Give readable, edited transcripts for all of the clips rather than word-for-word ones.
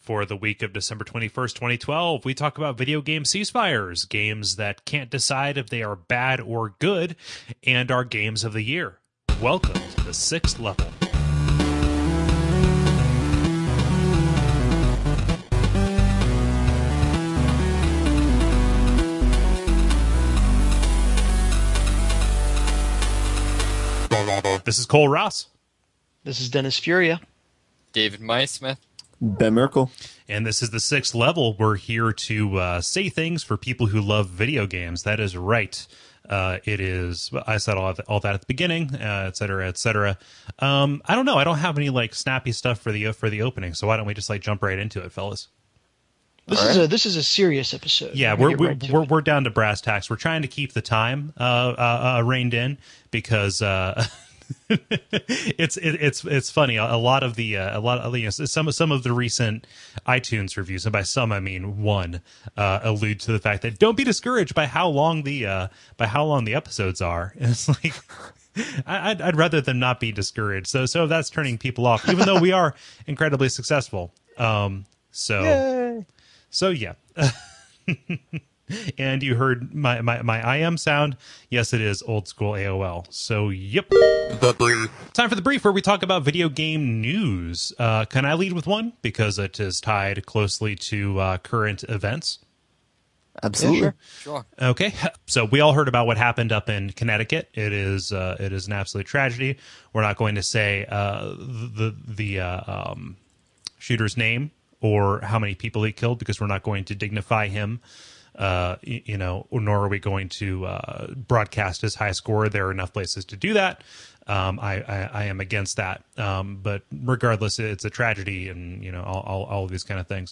for the week of December 21st, 2012. We talk about video game ceasefires, games that can't decide if they are bad or good, and our games of the year. Welcome to the Sixth Level. This is Cole Ross. This is Dennis Furia. David Maismith. Ben Merkel. And this is the Sixth Level. We're here to say things for people who love video games. That is right. It is. I said all that at the beginning, et cetera, et cetera. I don't know. I don't have any like snappy stuff for the opening. So why don't we just like jump right into it, fellas? This is a serious episode. Yeah, we're down to brass tacks. We're trying to keep the time reined in because it's funny. A lot of some of the recent iTunes reviews, and by some I mean one, allude to the fact that don't be discouraged by how long the episodes are. And it's like I'd rather them not be discouraged. So that's turning people off, even though we are incredibly successful. Yay. So yeah. And you heard my I am sound. Yes, it is old school AOL. So yep. The brief. Time for the brief, where we talk about video game news. Can I lead with one because it is tied closely to current events? Absolutely. Yeah, Sure. Okay, so we all heard about what happened up in Connecticut. It is an absolute tragedy. We're not going to say the shooter's name or how many people he killed because we're not going to dignify him. Nor are we going to broadcast his high score. There are enough places to do that. I am against that. But regardless, it's a tragedy, and all of these kind of things.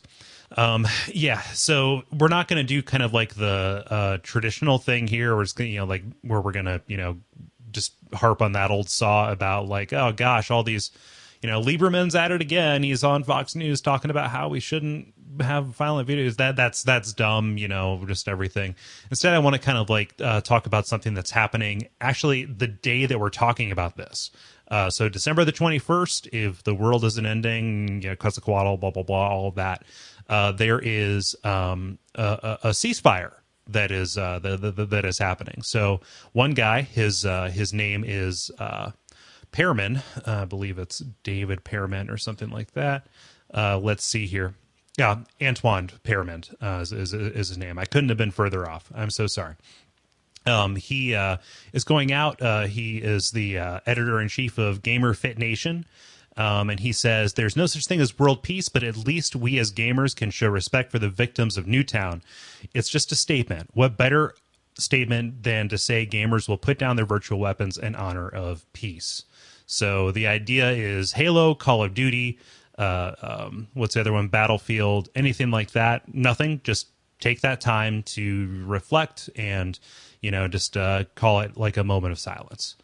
So we're not going to do kind of like the traditional thing here, where it's like where we're gonna just harp on that old saw about like, oh gosh, all these. Lieberman's at it again. He's on Fox News talking about how we shouldn't have violent videos. That's dumb, just everything. Instead, I want to kind of like talk about something that's happening actually the day that we're talking about this. So December the 21st, if the world isn't ending, Quetzalcoatl, blah, blah, blah, all of that, there is a ceasefire that is happening. So one guy, his name is Pearman, I believe it's David Pearman or something like that. Let's see here. Yeah, Antoine Pearman is his name. I couldn't have been further off. I'm so sorry. He is going out. He is the editor-in-chief of Gamer Fit Nation. And he says, there's no such thing as world peace, but at least we as gamers can show respect for the victims of Newtown. It's just a statement. What better statement than to say gamers will put down their virtual weapons in honor of peace? So the idea is Halo, Call of Duty, what's the other one? Battlefield, anything like that. Nothing. Just take that time to reflect and, just call it like a moment of silence.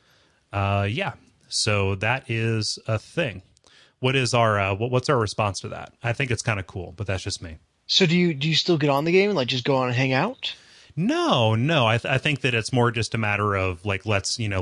So that is a thing. What is our what's our response to that? I think it's kind of cool, but that's just me. So do you still get on the game and like just go on and hang out? No. I think that it's more just a matter of like, let's take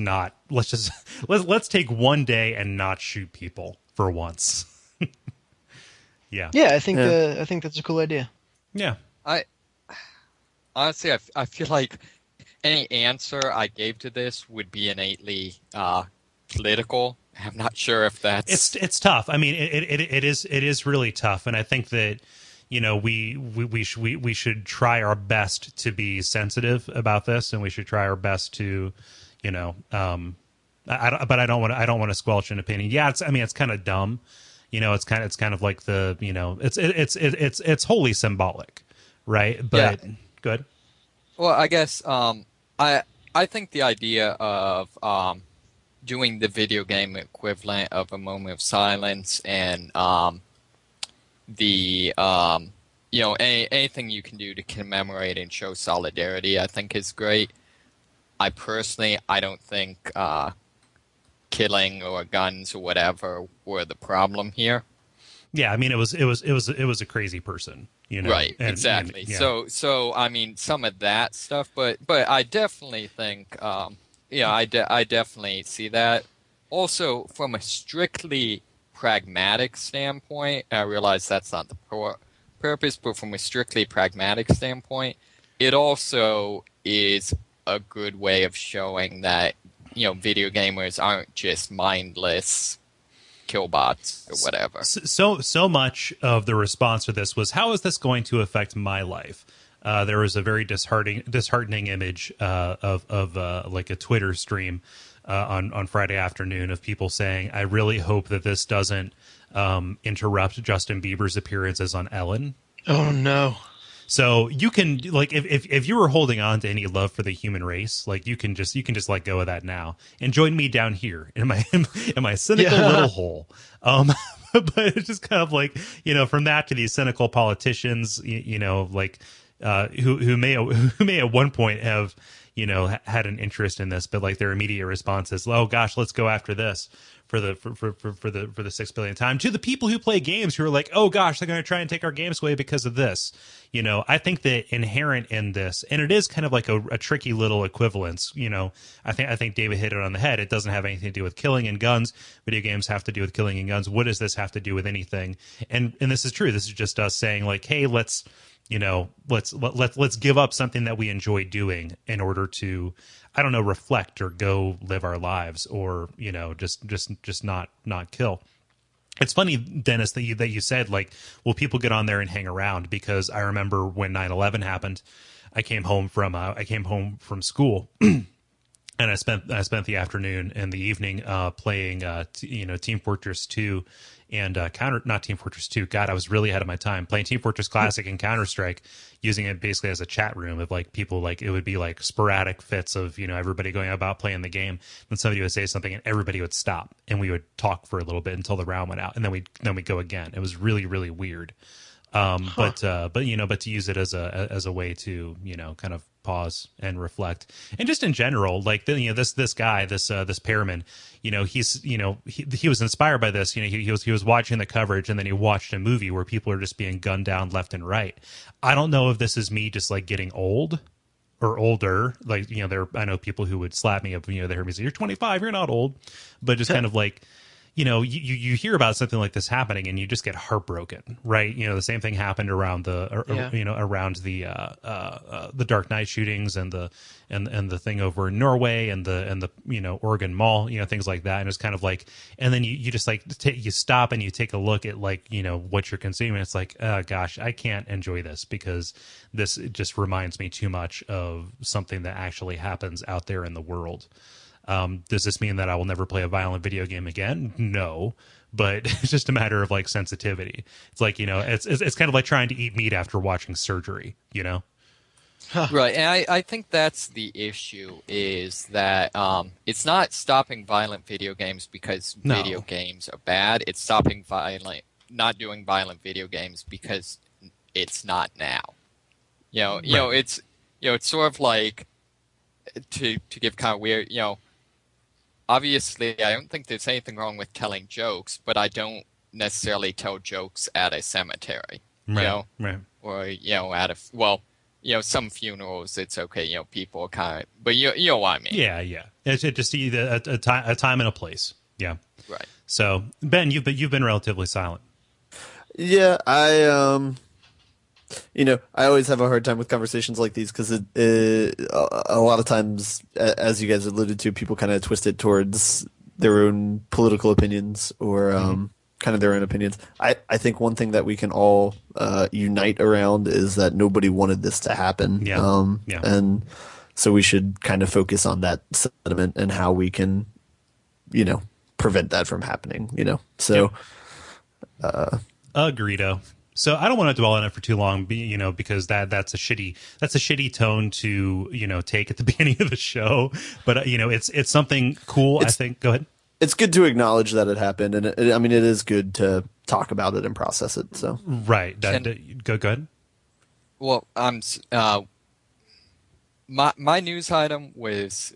one day and not shoot people for once. Yeah. Yeah, I think that's a cool idea. Yeah. I honestly feel like any answer I gave to this would be innately political. I'm not sure if that's it's tough. I mean, it is really tough, and I think that we should try our best to be sensitive about this, and we should try our best to, but I don't want to squelch an opinion. Yeah, it's kind of dumb, it's kind of like the, it's wholly symbolic, right? But yeah. Good. Well, I guess I think the idea of doing the video game equivalent of a moment of silence and anything you can do to commemorate and show solidarity, I think is great. I don't think killing or guns or whatever were the problem here. Yeah, I mean it was a crazy person, Right, exactly. And, yeah. So I mean some of that stuff, but I definitely think I definitely see that. Also, from a strictly pragmatic standpoint, I realize that's not the purpose, but from a strictly pragmatic standpoint, it also is a good way of showing that, video gamers aren't just mindless killbots or whatever. So much of the response to this was, how is this going to affect my life? There was a very disheartening image of like a Twitter stream on Friday afternoon of people saying, I really hope that this doesn't interrupt Justin Bieber's appearances on Ellen. Oh no. So you can, like, if you were holding on to any love for the human race, like, you can just let go of that now and join me down here in my cynical little hole. But it's just kind of like, from that to these cynical politicians, like, who may at one point have, had an interest in this, but like their immediate response is, oh gosh, let's go after this for the 6 billion time, to the people who play games who are like, oh gosh, they're going to try and take our games away because of this. I think that inherent in this, and it is kind of like a tricky little equivalence. I think David hit it on the head. It doesn't have anything to do with killing and guns. Video games have to do with killing and guns. What does this have to do with anything? And this is true. This is just us saying like, hey, let's give up something that we enjoy doing in order to, I don't know, reflect or go live our lives, or, just not kill. It's funny, Dennis, that you said, like, will people get on there and hang around? Because I remember when 9/11 happened, I came home from school and I spent the afternoon and the evening playing Team Fortress 2 and not Team Fortress 2. God, I was really ahead of my time, playing Team Fortress Classic and Counter-Strike, using it basically as a chat room of like people, like it would be like sporadic fits of, everybody going about playing the game. Then somebody would say something and everybody would stop and we would talk for a little bit until the round went out, and then we'd go again. It was really, really weird. But to use it as a way to, kind of pause and reflect, and just in general, like, this guy, this Pearman, he was inspired by this. He was watching the coverage, and then he watched a movie where people are just being gunned down left and right. I don't know if this is me just like getting old or older. Like, I know people who would slap me up, they heard me say, you're 25, you're not old, but just kind of like, you hear about something like this happening and you just get heartbroken, right? The same thing happened around around the Dark Knight shootings and the thing over in Norway and the Oregon Mall, things like that. And it's kind of like, and then you just like you stop and you take a look at like, what you're consuming. It's like, oh gosh, I can't enjoy this because this just reminds me too much of something that actually happens out there in the world. Does this mean that I will never play a violent video game again? No, but it's just a matter of like sensitivity. It's like, it's kind of like trying to eat meat after watching surgery, Right. And I think that's the issue, is that it's not stopping violent video games because video games are bad. It's stopping not doing violent video games because it's not now. It's sort of like, to give kind of weird, obviously, I don't think there's anything wrong with telling jokes, but I don't necessarily tell jokes at a cemetery, right. Or at some funerals it's okay, people kind of, but you know what I mean. Yeah. It's just either a time and a place. Yeah. Right. So Ben, you've been relatively silent. Yeah, I always have a hard time with conversations like these because a lot of times, as you guys alluded to, people kind of twist it towards their own political opinions or kind of their own opinions. I think one thing that we can all unite around is that nobody wanted this to happen. Yeah. And so we should kind of focus on that sentiment and how we can, prevent that from happening, So, Agreedo. So I don't want to dwell on it for too long, because that's a shitty tone to, take at the beginning of the show. But, it's something cool, I think. Go ahead. It's good to acknowledge that it happened. And it is good to talk about it and process it. So right. Go ahead. Well, my news item was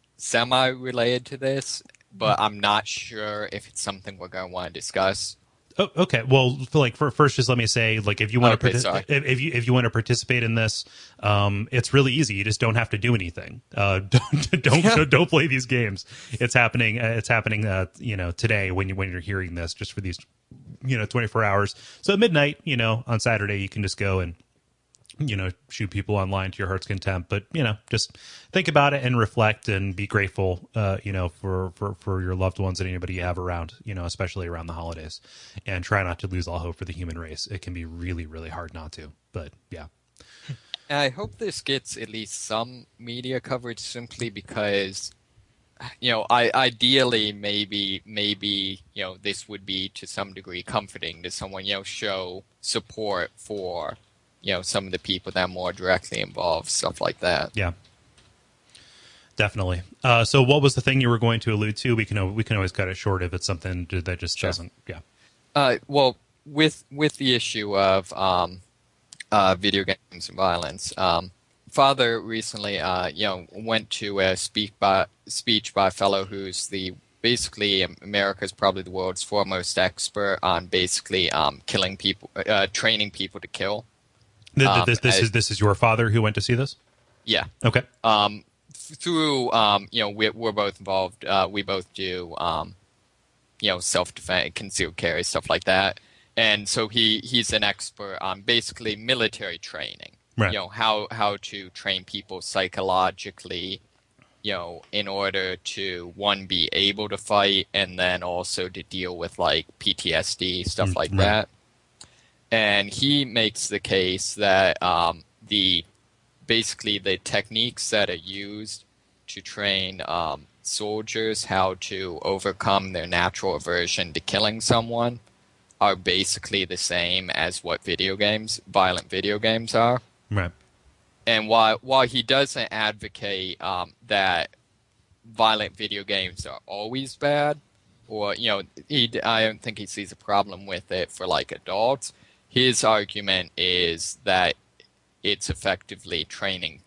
semi-related to this, but I'm not sure if it's something we're going to want to discuss. Oh, okay. Well, first, just let me say, like, if you want sorry. if you want to participate in this, it's really easy. You just don't have to do anything. Don't play these games. It's happening. Today when you're hearing this, just for these, 24 hours. So at midnight, on Saturday, you can just go and shoot people online to your heart's content. But, just think about it and reflect and be grateful, for your loved ones and anybody you have around, especially around the holidays, and try not to lose all hope for the human race. It can be really, really hard not to, but yeah. And I hope this gets at least some media coverage simply because, ideally maybe, this would be to some degree comforting to someone, show support for, some of the people that are more directly involved, stuff like that. Yeah, definitely. So what was the thing you were going to allude to? We can always cut it short if it's something that just doesn't. Yeah. Well, with the issue of video games and violence, Father recently, went to a speech by a fellow who's basically America's probably the world's foremost expert on basically killing people, training people to kill. This is your father who went to see this? Yeah. Okay. Through we're both involved. We both do self-defense, concealed carry, stuff like that. And so he's an expert on basically military training. Right. How to train people psychologically, in order to, one, be able to fight, and then also to deal with like PTSD, stuff like that. And he makes the case that basically the techniques that are used to train soldiers how to overcome their natural aversion to killing someone are basically the same as what violent video games are. Right. And while he doesn't advocate that violent video games are always bad, or I don't think he sees a problem with it for like adults. His argument is that it's effectively training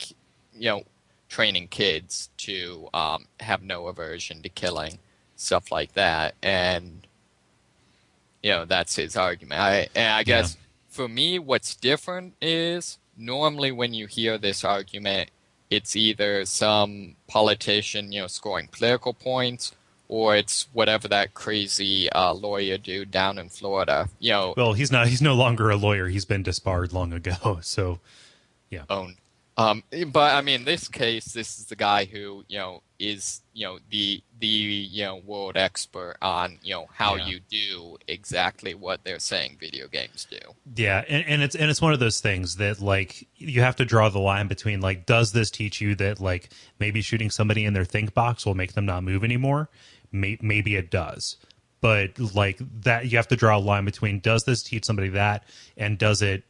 kids to have no aversion to killing, stuff like that, and that's his argument. I guess for me, what's different is normally when you hear this argument, it's either some politician scoring political points, or it's whatever that crazy lawyer dude down in Florida. Well, he's no longer a lawyer. He's been disbarred long ago. So, yeah. Owned. But I mean, this case, this is the guy who is the world expert on how you do exactly what they're saying video games do. Yeah, and it's one of those things that like you have to draw the line between like, does this teach you that like maybe shooting somebody in their think box will make them not move anymore? Maybe it does, but like that you have to draw a line between, does this teach somebody that, and does it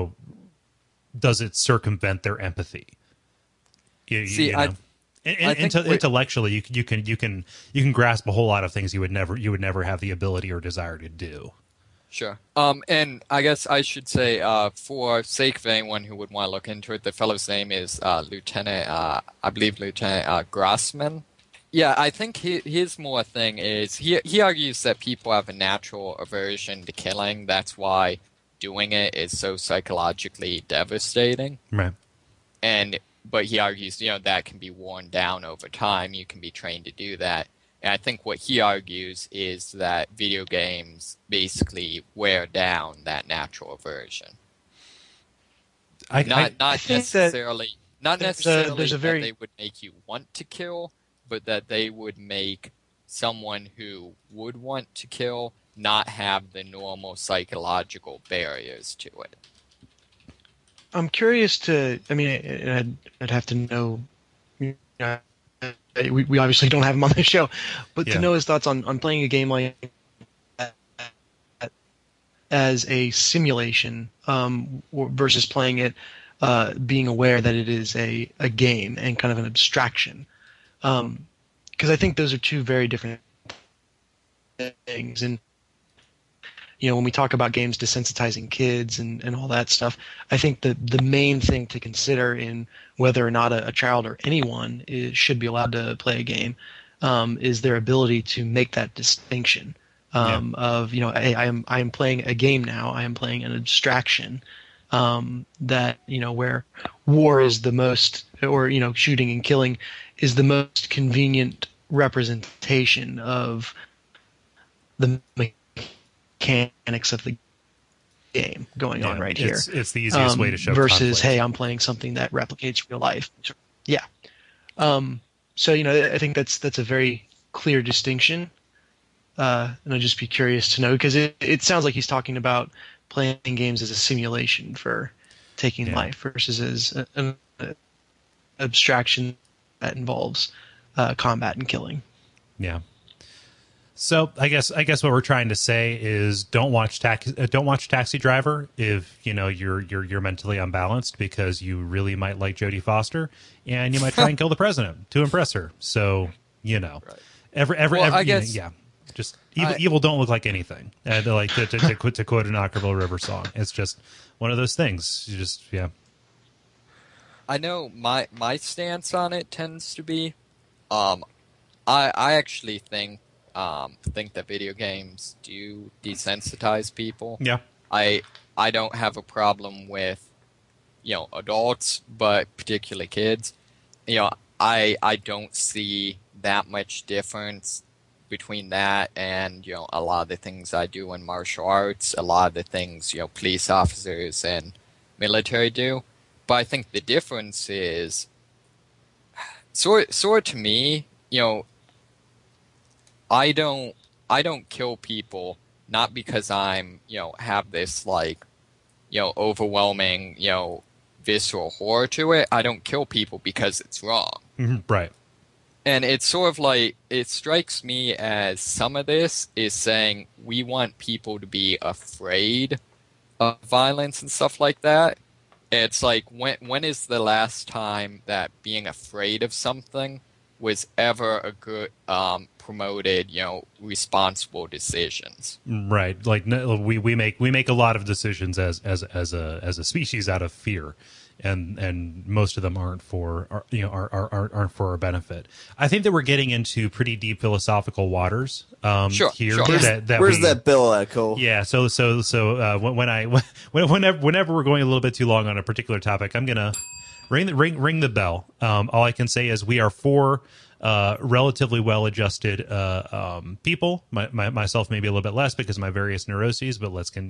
circumvent their empathy? Intellectually, you can grasp a whole lot of things you would never have the ability or desire to do. Sure. And I guess I should say, for sake of anyone who would want to look into it, the fellow's name is Lieutenant Grossman. Yeah, I think his more thing is he argues that people have a natural aversion to killing. That's why doing it is so psychologically devastating. Right. But he argues, that can be worn down over time. You can be trained to do that. And I think what he argues is that video games basically wear down that natural aversion. Not necessarily that they would make you want to kill, but that they would make someone who would want to kill not have the normal psychological barriers to it. I'm curious I'd have to know, we obviously don't have him on the show, but to know his thoughts on playing a game like that as a simulation versus playing it, being aware that it is a game and kind of an abstraction. Because I think those are two very different things. And when we talk about games desensitizing kids and all that stuff, I think the main thing to consider in whether or not a child or anyone should be allowed to play a game is their ability to make that distinction. of, hey, I am playing a game now. I am playing an abstraction, that, where war is the most, or, shooting and killing is the most convenient representation of the mechanics of the game going on right here. It's the easiest way to show versus, conflict. hey, I'm playing something that replicates real life. Yeah. So, I think that's a very clear distinction. And I'd just be curious to know, because it sounds like he's talking about playing games as a simulation for taking life versus as an abstraction that involves combat and killing. Yeah. So I guess what we're trying to say is don't watch Taxi Driver if you're mentally unbalanced, because you really might like Jodie Foster and you might try and kill the president to impress her. So right. Just evil don't look like anything. Like to quote an Ockerville River song, it's just one of those things. You just I know my stance on it tends to be, I actually think that video games do desensitize people. Yeah. I don't have a problem with adults, but particularly kids. I don't see that much difference between that and a lot of the things I do in martial arts, a lot of the things police officers and military do. But I think the difference is sort of to me, I don't kill people not because I'm have this overwhelming visceral horror to it. I don't kill people because it's wrong. Mm-hmm. Right. And it's sort of like, it strikes me as some of this is saying we want people to be afraid of violence and stuff like that. It's like, when is the last time that being afraid of something was ever a good promoted, responsible decisions? Right. Like we make a lot of decisions as a species out of fear. And most of them aren't for aren't for our benefit. I think that we're getting into pretty deep philosophical waters Sure. here. Where's that bill at, Cole? Yeah. So whenever we're going a little bit too long on a particular topic, I'm gonna ring the bell. All I can say is we are four relatively well-adjusted people. Myself maybe a little bit less because of my various neuroses, but let's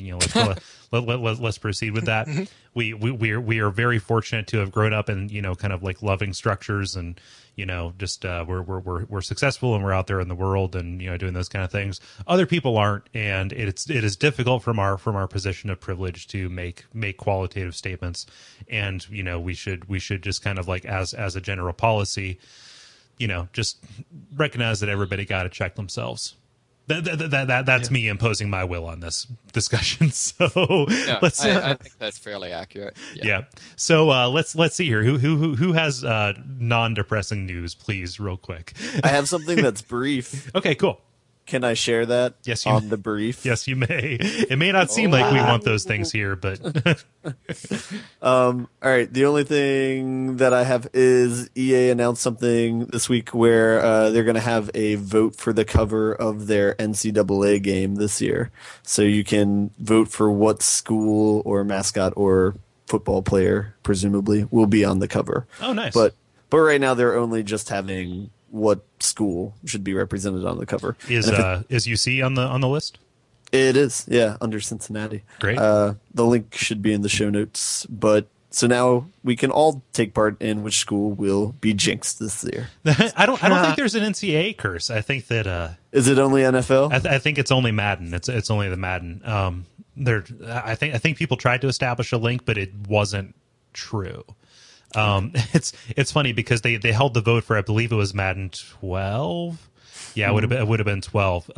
proceed with that. We are very fortunate to have grown up in kind of like loving structures, and just we're successful and we're out there in the world and doing those kind of things. Other people aren't, and it is difficult from our position of privilege to make qualitative statements. And we should just kind of like as a general policy, just recognize that everybody got to check themselves. That's me imposing my will on this discussion. So I think that's fairly accurate. Yeah. So let's see here. Who has non-depressing news, please, real quick? I have something that's brief. Okay, cool. Can I share that? Yes, on the brief. Yes, you may. It may not seem like we want those things here, but all right. The only thing that I have is EA announced something this week where they're going to have a vote for the cover of their NCAA game this year. So you can vote for what school or mascot or football player, presumably, will be on the cover. Oh, nice. But right now they're only just having what school should be represented on the cover. Is UC on the list? It is, yeah, under Cincinnati. Great. The link should be in the show notes. But so now we can all take part in which school will be jinxed this year. I don't think there's an NCAA curse. I think that is it only NFL? I think it's only Madden. It's only the Madden. I think people tried to establish a link, but it wasn't true. It's funny because they held the vote for, I believe it was Madden 12. Yeah, it would have been 12.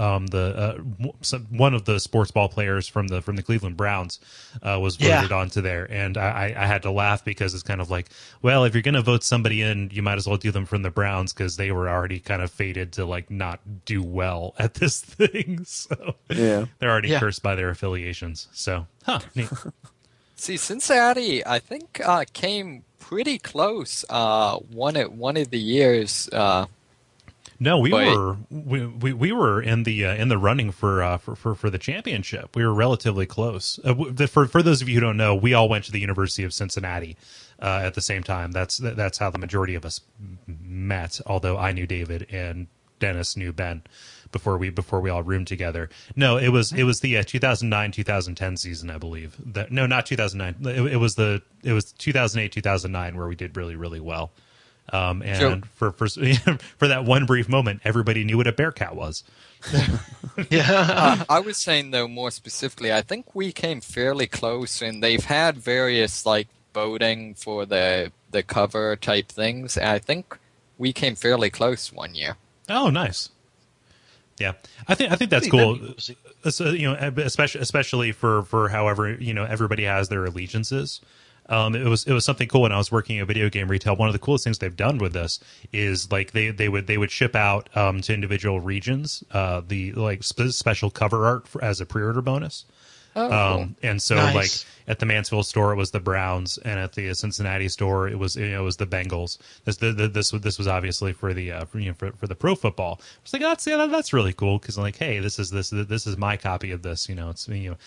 One of the sports ball players from the Cleveland Browns was voted onto there, and I had to laugh because it's kind of like, well, if you're going to vote somebody in, you might as well do them from the Browns because they were already kind of fated to like not do well at this thing. So they're already cursed by their affiliations. So, neat. See, Cincinnati, I think came pretty close one of the years. No, we But- were we were in the running for the championship. We were relatively close. For those of you who don't know, we all went to the University of Cincinnati at the same time. That's how the majority of us met. Although I knew David and Dennis knew Ben before we all roomed together. No, it was the 2009-2010 season, I believe. No, not 2009. It was 2008-2009 where we did really, really well. And Sure. for that one brief moment, everybody knew what a Bearcat was. Yeah. I was saying, though, more specifically, I think we came fairly close, and they've had various, like, voting for the cover type things, and I think we came fairly close one year. Oh, nice. Yeah, I think that's cool. Especially for however everybody has their allegiances. It was something cool when I was working at video game retail. One of the coolest things they've done with this is like they would ship out to individual regions the special cover art as a pre-order bonus. Oh, cool. And so Nice. like at the Mansfield store it was the Browns, and at the Cincinnati store it was the Bengals. This was obviously for the for the pro football. I was like, that's really cool because like, hey, this is my copy of this. It's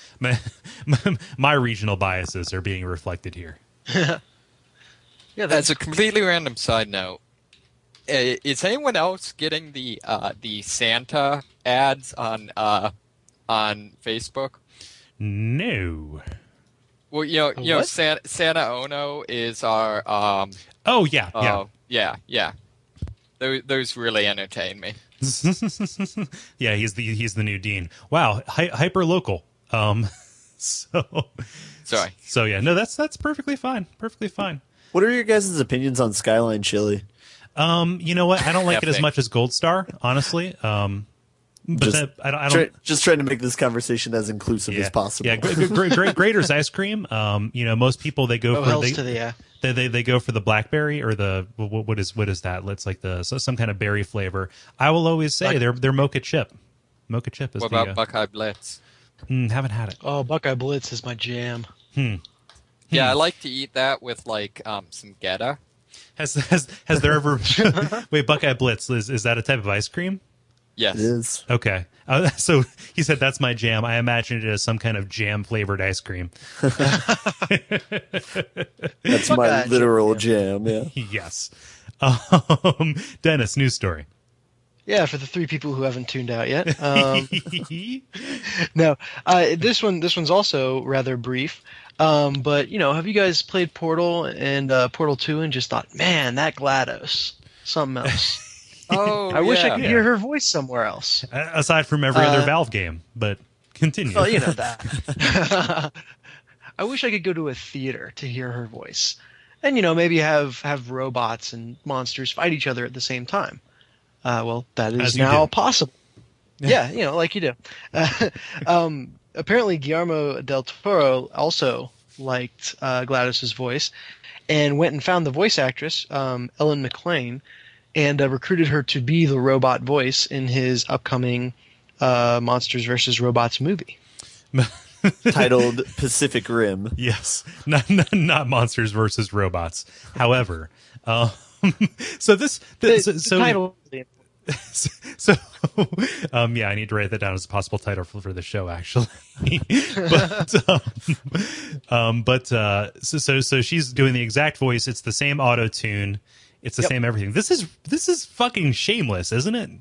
my regional biases are being reflected here. Yeah, As a completely random side note, is anyone else getting the Santa ads on Facebook? No. Well, What? Santa Ono is our Oh yeah. yeah. Those really entertain me. Yeah, he's the new dean. Wow, hyper local. Sorry. So yeah, no, that's perfectly fine. Perfectly fine. What are your guys' opinions on Skyline Chili? You know what? I don't like it as Epic. much as Gold Star, honestly. But Just I don't. just trying to make this conversation as inclusive as possible. Yeah, Grater's ice cream. Most people they go Oh, for hells to the they go for the blackberry or the what is that? It's like some kind of berry flavor. I will always say they're mocha chip. Mocha chip is What the about Buckeye Blitz? haven't had it. Oh, Buckeye Blitz is my jam. Yeah, I like to eat that with like some Gouda. Has there ever wait, Buckeye Blitz is that a type of ice cream? Yes. It is. Okay. So he said that's my jam. I imagined it as some kind of jam flavored ice cream. That's my literal jam. Yeah. Yes. Dennis, news story. Yeah, for the three people who haven't tuned out yet. No, this one's also rather brief. But have you guys played Portal and Portal 2 and just thought, man, that GLaDOS, something else. Oh, I wish I yeah. could hear her voice somewhere else. Aside from every other Valve game, but continue. Well, you know that. I wish I could go to a theater to hear her voice, and maybe have robots and monsters fight each other at the same time. Well, that is As you now do. possible. Yeah, like you do. Apparently, Guillermo del Toro also liked GLaDOS's voice, and went and found the voice actress, Ellen McLean, and recruited her to be the robot voice in his upcoming Monsters vs. Robots movie. Titled Pacific Rim. Yes, not monsters versus robots. However, so this The title. so yeah, I need to write that down as a possible title for the show, actually. So she's doing the exact voice. It's the same auto tune. It's the same everything. This is fucking shameless, isn't it?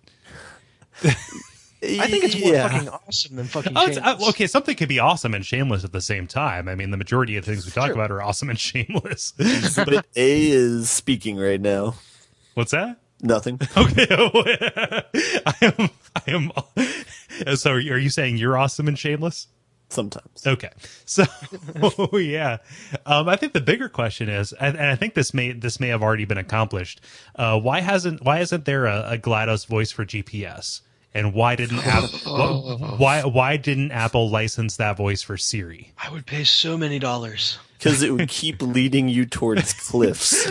I think it's more fucking awesome than fucking shameless. Okay, something could be awesome and shameless at the same time. I mean, the majority of things we talk True. about are awesome and shameless. But A is speaking right now. What's that? Nothing. Okay, I am. So, are you saying you're awesome and shameless? Sometimes. Okay, so yeah, I think the bigger question is, and I think this may have already been accomplished. Why isn't there a GLaDOS voice for GPS? And why didn't why didn't Apple license that voice for Siri? I would pay so many dollars. Because it would keep leading you towards cliffs.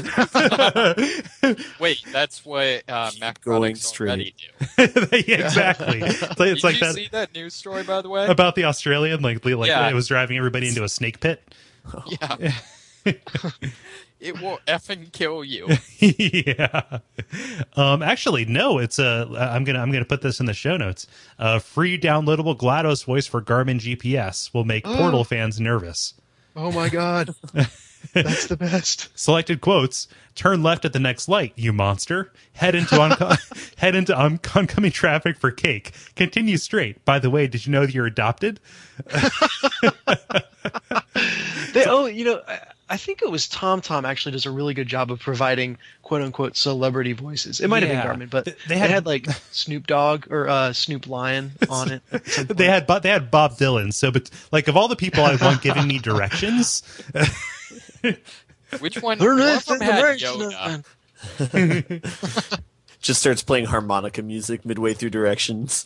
Wait, that's what Mac Going products straight. already do. Yeah, exactly. It's Did like you that see that news story, by the way? about the Australian, like Yeah. it was driving everybody into a snake pit. Yeah. It will effing kill you. Yeah. Actually, no. It's I'm gonna put this in the show notes. Free downloadable GLaDOS voice for Garmin GPS will make Portal fans nervous. Oh my god. That's the best. Selected quotes: "Turn left at the next light, you monster. Head into oncoming traffic for cake. Continue straight. By the way, did you know that you're adopted?" I think it was TomTom actually does a really good job of providing quote unquote celebrity voices. It might have been Garmin, but they had like Snoop Dogg or Snoop Lion on it. At some point. They had Bob Dylan. So, but like of all the people I want giving me directions. Which one? One of them had Yoda. Just starts playing harmonica music midway through directions.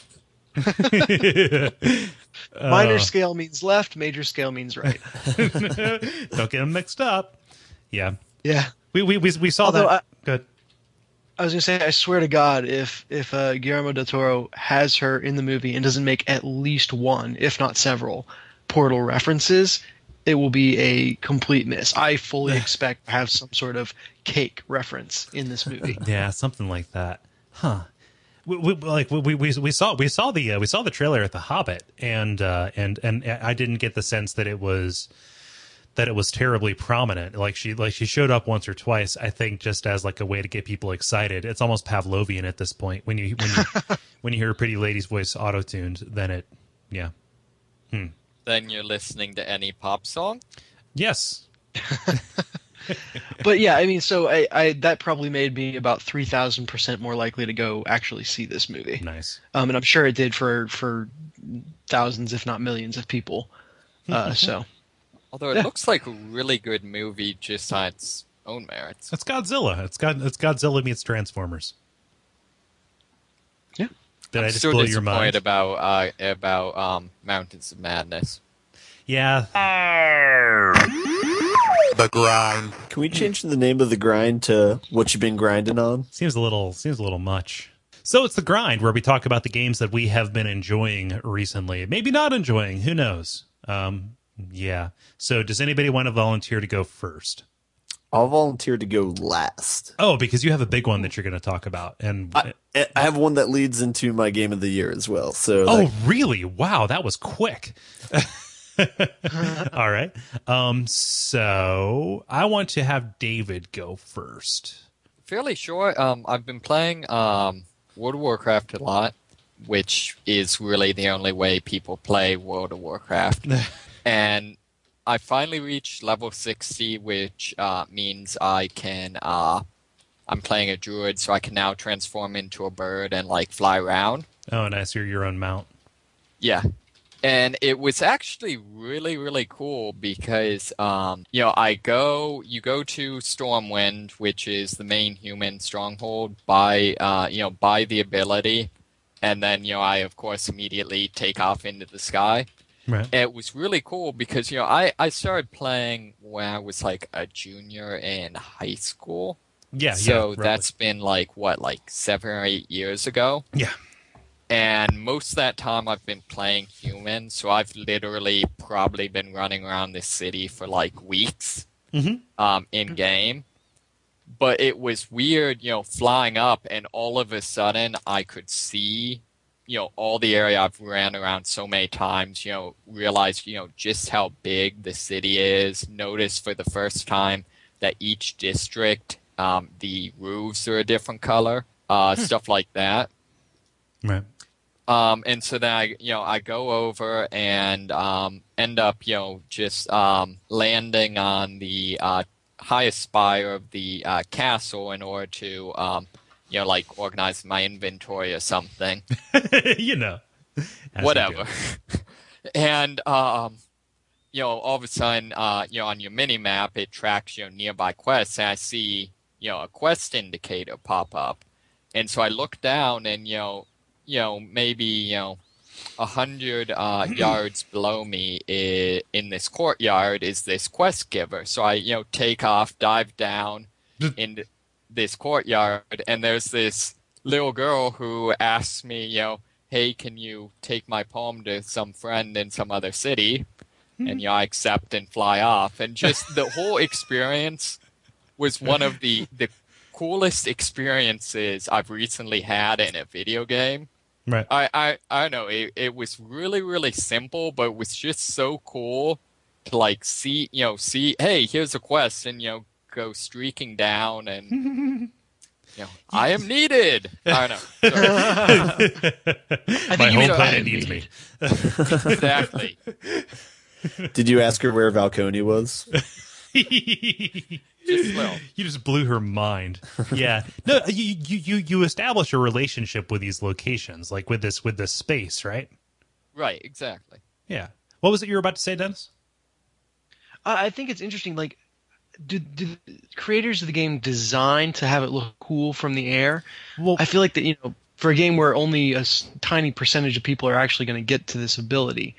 Minor scale means left, major scale means right. Don't get them mixed up. Yeah. Yeah. We saw that. Good. I was gonna say, I swear to God, if Guillermo del Toro has her in the movie and doesn't make at least one, if not several, Portal references, it will be a complete miss. I fully expect to have some sort of cake reference in this movie. Yeah, something like that. Huh. We saw the trailer at the Hobbit, and I didn't get the sense that it was terribly prominent. Like she showed up once or twice, I think, just as like a way to get people excited. It's almost Pavlovian at this point. When you hear a pretty lady's voice auto-tuned, then Then you're listening to any pop song? Yes. But yeah, I mean, so I that probably made me about 3,000% more likely to go actually see this movie. Nice. And I'm sure it did for thousands, if not millions, of people. So. Although it looks like a really good movie just on its own merits. It's Godzilla. It's Godzilla meets Transformers. Yeah. Did I just still blow your mind? about Mountains of Madness. Yeah. The Grind. Can we change the name of The Grind to What You've Been Grinding On? Seems a little much. So it's The Grind, where we talk about the games that we have been enjoying recently. Maybe not enjoying. Who knows? Yeah. So does anybody want to volunteer to go first? I'll volunteer to go last. Oh, because you have a big one that you're going to talk about. And I have one that leads into my game of the year as well. So really? Wow, that was quick. All right. So I want to have David go first. Fairly short. I've been playing World of Warcraft a lot, which is really the only way people play World of Warcraft. And I finally reached level 60, which means I can. I'm playing a druid, so I can now transform into a bird and like fly around. Oh, nice! You're your own mount. Yeah. And it was actually really, really cool because, you go to Stormwind, which is the main human stronghold, by the ability. And then, I, of course, immediately take off into the sky. Right. It was really cool because, I started playing when I was like a junior in high school. Yeah. So that's been like 7 or 8 years ago. Yeah. And most of that time I've been playing human, so I've literally probably been running around this city for like weeks in game. But it was weird, flying up and all of a sudden I could see, all the area I've ran around so many times, realize, just how big the city is. Notice for the first time that each district, the roofs are a different color, stuff like that. Right. And so then I go over and end up, just landing on the highest spire of the castle in order to, organize my inventory or something. Whatever. And, all of a sudden, on your mini map, it tracks, nearby quests, and I see, a quest indicator pop up. And so I look down and, maybe 100 yards below me in this courtyard is this quest giver. So I take off, dive down in this courtyard, and there's this little girl who asks me, hey, can you take my poem to some friend in some other city? and I accept and fly off. And just the whole experience was one of the coolest experiences I've recently had in a video game. Right. I don't know. It was really, really simple, but it was just so cool to like see, hey, here's a quest, and go streaking down and I am needed. I don't know. My home planet needs me. Exactly. Did you ask her where Valconi was? You just blew her mind. Yeah. No, you establish a relationship with these locations, like with this space, right? Right, exactly. Yeah. What was it you were about to say, Dennis? I think it's interesting. Like, did creators of the game design to have it look cool from the air? Well, I feel like that for a game where only a tiny percentage of people are actually going to get to this ability,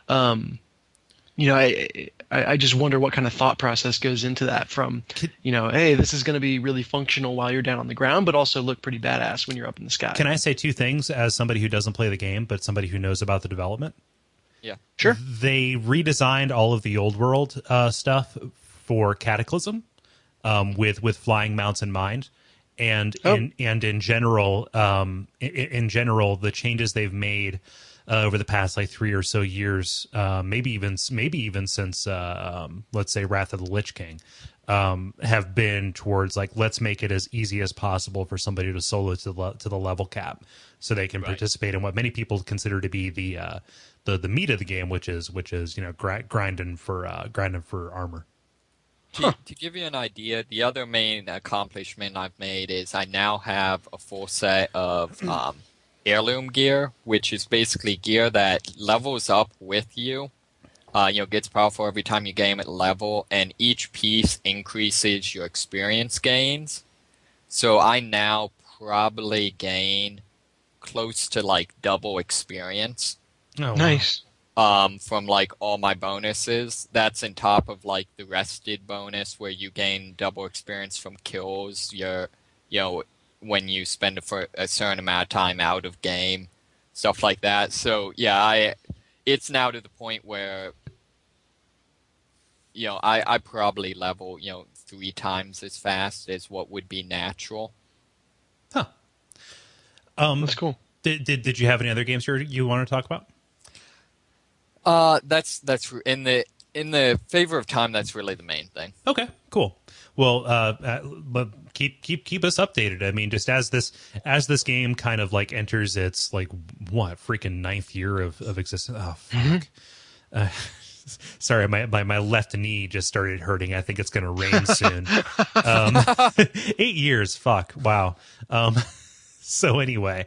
I just wonder what kind of thought process goes into that. From hey, this is going to be really functional while you're down on the ground, but also look pretty badass when you're up in the sky. Can I say two things as somebody who doesn't play the game, but somebody who knows about the development? Yeah, sure. They redesigned all of the old world stuff for Cataclysm, with flying mounts in mind, and in general, the changes they've made over the past like 3 or so years, maybe even since let's say Wrath of the Lich King, have been towards like, let's make it as easy as possible for somebody to solo to the level cap, so they can participate in what many people consider to be the meat of the game, which is grinding for armor. To give you an idea, the other main accomplishment I've made is I now have a full set of heirloom gear, which is basically gear that levels up with you. Gets powerful every time you game at level, and each piece increases your experience gains. So I now probably gain close to like double experience. Oh, nice. From like all my bonuses. That's on top of like the rested bonus where you gain double experience from kills. When you spend for a certain amount of time out of game, stuff like that. So yeah, it's now to the point where I probably level 3 times as fast as what would be natural. Huh. That's cool. Did you have any other games you want to talk about? That's in the favor of time. That's really the main thing. Okay, cool. Well, but keep us updated. I mean, just as this game kind of like enters its like freaking 9th year of existence. Oh fuck. Sorry, my left knee just started hurting. I think it's going to rain soon. 8 years. Fuck. Wow. So anyway,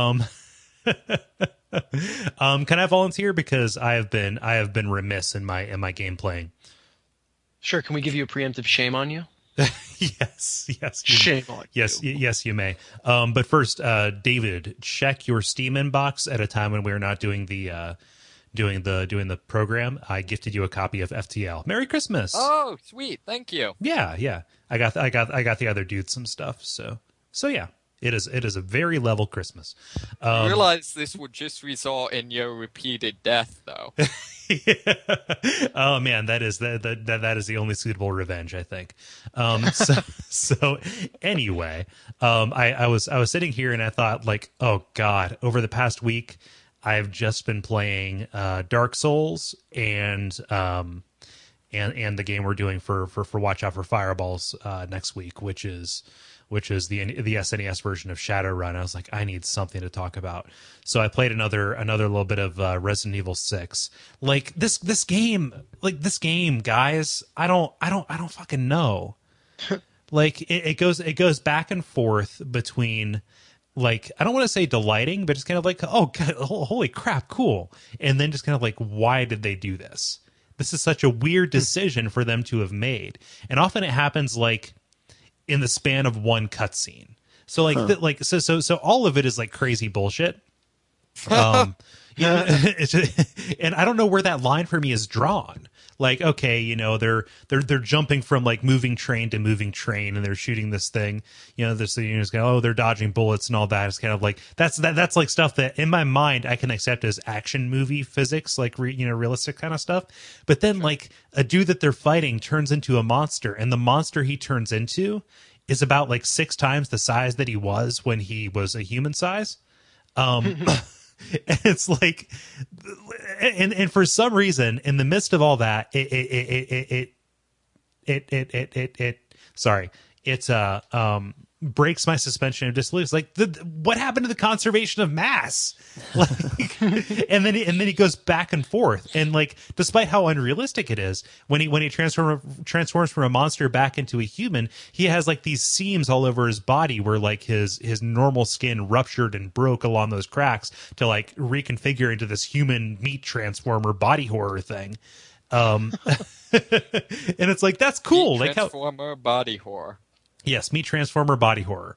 can I volunteer, because I have been remiss in my game playing. Sure. Can we give you a preemptive shame on you? Yes. Shame on you. Yes, you may. But first, David, check your Steam inbox at a time when we're not doing the program. I gifted you a copy of FTL. Merry Christmas. Oh, sweet. Thank you. Yeah. I got the other dude some stuff. So yeah. It is a very level Christmas. I realize this would just result in your repeated death, though. Yeah. Oh man, that is the only suitable revenge, I think. So anyway, I was sitting here and I thought, like, oh god, over the past week, I've just been playing Dark Souls and the game we're doing for Watch Out for Fireballs next week, which is the SNES version of Shadowrun. I was like, I need something to talk about. So I played another little bit of Resident Evil 6. Like this game, guys, I don't fucking know. Like it goes back and forth between, like, I don't want to say delighting, but just kind of like, oh god, holy crap, cool. And then just kind of like, why did they do this? This is such a weird decision for them to have made. And often it happens like in the span of one cutscene. So like, so all of it is like crazy bullshit. And I don't know where that line for me is drawn. like, okay, you know, they're jumping from like moving train to moving train, and they're shooting this thing, you know, this, you know, it's kind of, oh, they're dodging bullets and all that. It's kind of like that's like stuff that in my mind I can accept as action movie physics, like realistic kind of stuff. But then like a dude that they're fighting turns into a monster, and the monster he turns into is about like 6 times the size that he was when he was a human size. And it's like, and for some reason, in the midst of all that, it breaks my suspension of disbelief. Like, what happened to the conservation of mass? Like, and then he goes back and forth, and like, despite how unrealistic it is, when he transforms from a monster back into a human, he has like these seams all over his body where like his normal skin ruptured and broke along those cracks to like reconfigure into this human meat transformer body horror thing. And it's like, that's cool. Meat like transformer body horror. Yes, Meat Transformer body horror.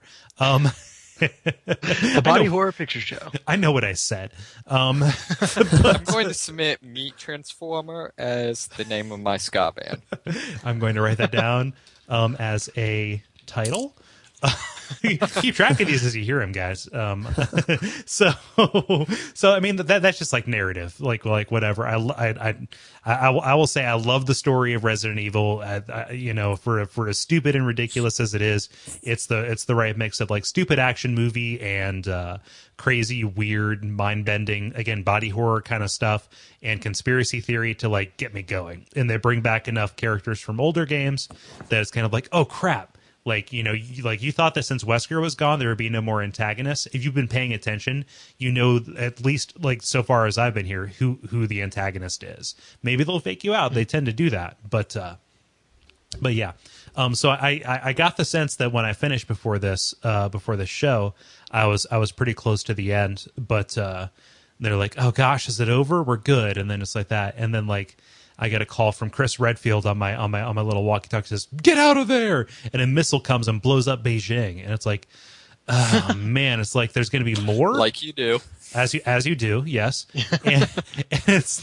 The body horror picture show. I know what I said. I'm going to submit Meat Transformer as the name of my ska band. I'm going to write that down as a title. Keep track of these as you hear them, guys. So I mean that's just like narrative, like whatever. I will say I love the story of Resident Evil. You know, for as stupid and ridiculous as it is, it's the right mix of like stupid action movie and crazy, weird, mind bending, again, body horror kind of stuff and conspiracy theory to like get me going. And they bring back enough characters from older games that it's kind of like, oh crap. Like, you know, you thought that since Wesker was gone, there would be no more antagonists. If you've been paying attention, you know, at least like so far as I've been here, who the antagonist is. Maybe they'll fake you out. They tend to do that. But yeah. So I got the sense that when I finished before this show, I was pretty close to the end, but they're like, oh gosh, is it over? We're good. And then it's like that. And then like, I get a call from Chris Redfield on my little walkie-talkie, says, "Get out of there!" And a missile comes and blows up Beijing, and it's like, oh man, it's like there's going to be more, like you do, as you do, yes. And it's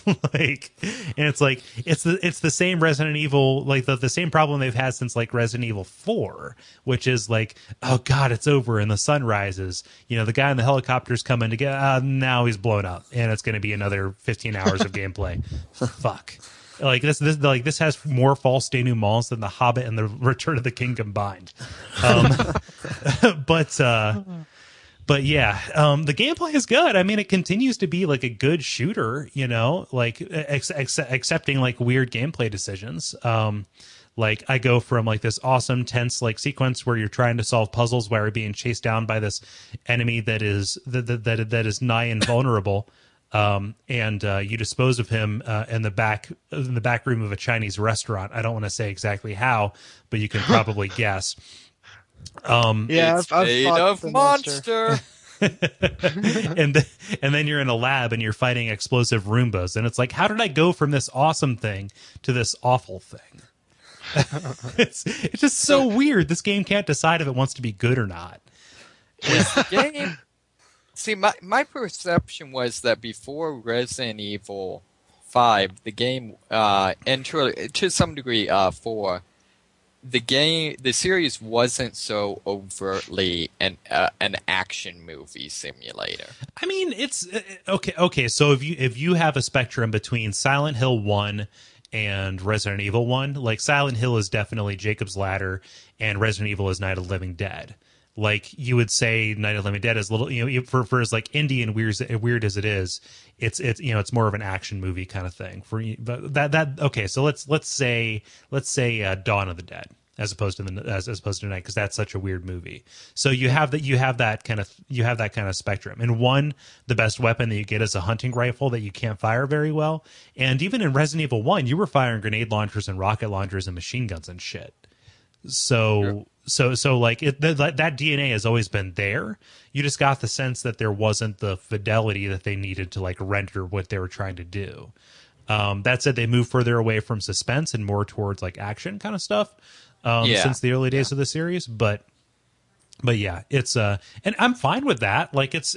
the same Resident Evil, like the same problem they've had since like Resident Evil 4, which is like, oh god, it's over, and the sun rises. You know, the guy in the helicopter's coming to get, now he's blown up, and it's going to be another 15 hours of gameplay. Fuck. Like this has more false denouements than The Hobbit and The Return of the King combined. But yeah, the gameplay is good. I mean, it continues to be like a good shooter, you know, like accepting like weird gameplay decisions. Like I go from like this awesome tense like sequence where you're trying to solve puzzles while you're being chased down by this enemy that is nigh invulnerable. And you dispose of him in the back room of a Chinese restaurant. I don't want to say exactly how, but you can probably guess. Yeah, it's made of monster. and then you're in a lab and you're fighting explosive Roombas, and it's like, how did I go from this awesome thing to this awful thing? It's just so weird. This game can't decide if it wants to be good or not. The game. See, my perception was that before Resident Evil 5, the game, and to some degree 4, the series wasn't so overtly an action movie simulator. I mean, it's okay. So if you have a spectrum between Silent Hill 1 and Resident Evil 1, like Silent Hill is definitely Jacob's Ladder, and Resident Evil is Night of the Living Dead. Like you would say, Night of the Living Dead is a little, you know, for as like indie and weird as it is, it's you know, it's more of an action movie kind of thing. For that okay, so let's say Dawn of the Dead as opposed to Night, because that's such a weird movie. So you have that kind of spectrum. And one, the best weapon that you get is a hunting rifle that you can't fire very well. And even in Resident Evil 1, you were firing grenade launchers and rocket launchers and machine guns and shit. So like that DNA has always been there. You just got the sense that there wasn't the fidelity that they needed to like render what they were trying to do. That said, they moved further away from suspense and more towards like action kind of stuff since the early days of the series. But yeah, it's and I'm fine with that. Like it's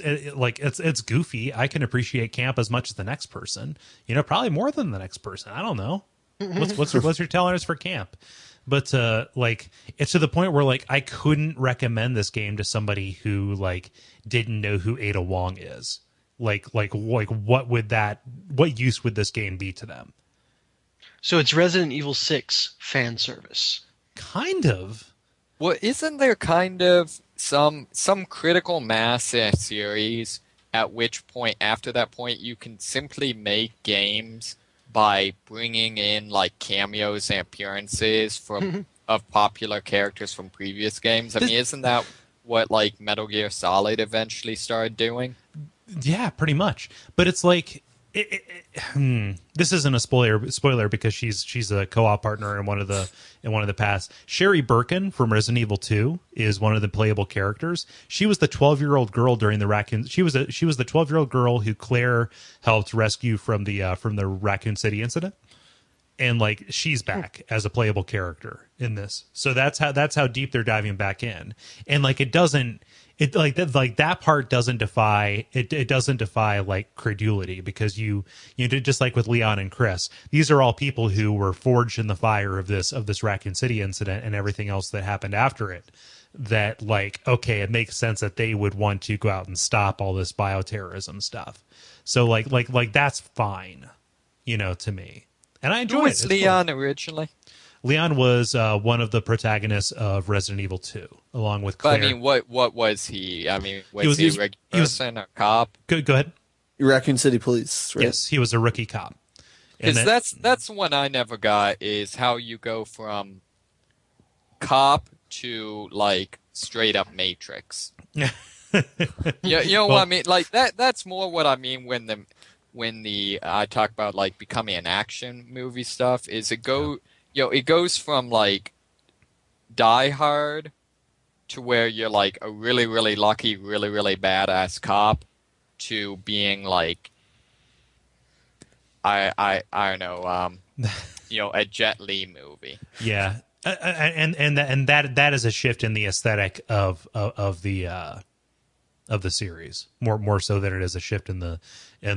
goofy. I can appreciate camp as much as the next person. You know, probably more than the next person. I don't know. What's your telling us for camp? But like, it's to the point where like I couldn't recommend this game to somebody who like didn't know who Ada Wong is. Like what use would this game be to them? So it's Resident Evil 6 fan service. Kind of. Well, isn't there kind of some critical mass in a series at which point, after that point, you can simply make games by bringing in like cameos and appearances from of popular characters from previous games? I mean, isn't that what like Metal Gear Solid eventually started doing? Yeah, pretty much. But it's like this isn't a spoiler because she's a co-op partner in one of the past. Sherry Birkin from Resident Evil 2 is one of the playable characters. She was the 12-year-old girl during the Raccoon. She was the 12-year-old girl who Claire helped rescue from the Raccoon City incident. And like she's back as a playable character in this. So that's how deep they're diving back in. And like it that part doesn't defy like credulity, because you just like with Leon and Chris, these are all people who were forged in the fire of this Raccoon City incident and everything else that happened after it. That like, okay, it makes sense that they would want to go out and stop all this bioterrorism stuff. So like that's fine, to me. And I enjoy it. Who was Leon originally? Leon was one of the protagonists of Resident Evil 2, along with Claire. But I mean, what was he? I mean, was he a regular person, a cop? Go ahead. Raccoon City Police, right? Yes, he was a rookie cop. Because that's one I never got, is how you go from cop to like straight up Matrix. You know what I mean? Like that's more what I mean when I talk about like becoming an action movie stuff. Is it goes from like Die Hard to where you're like a really, really lucky, really, really badass cop to being like I don't know, a Jet Li movie. Yeah. And that is a shift in the aesthetic of the series, more so than it is a shift in the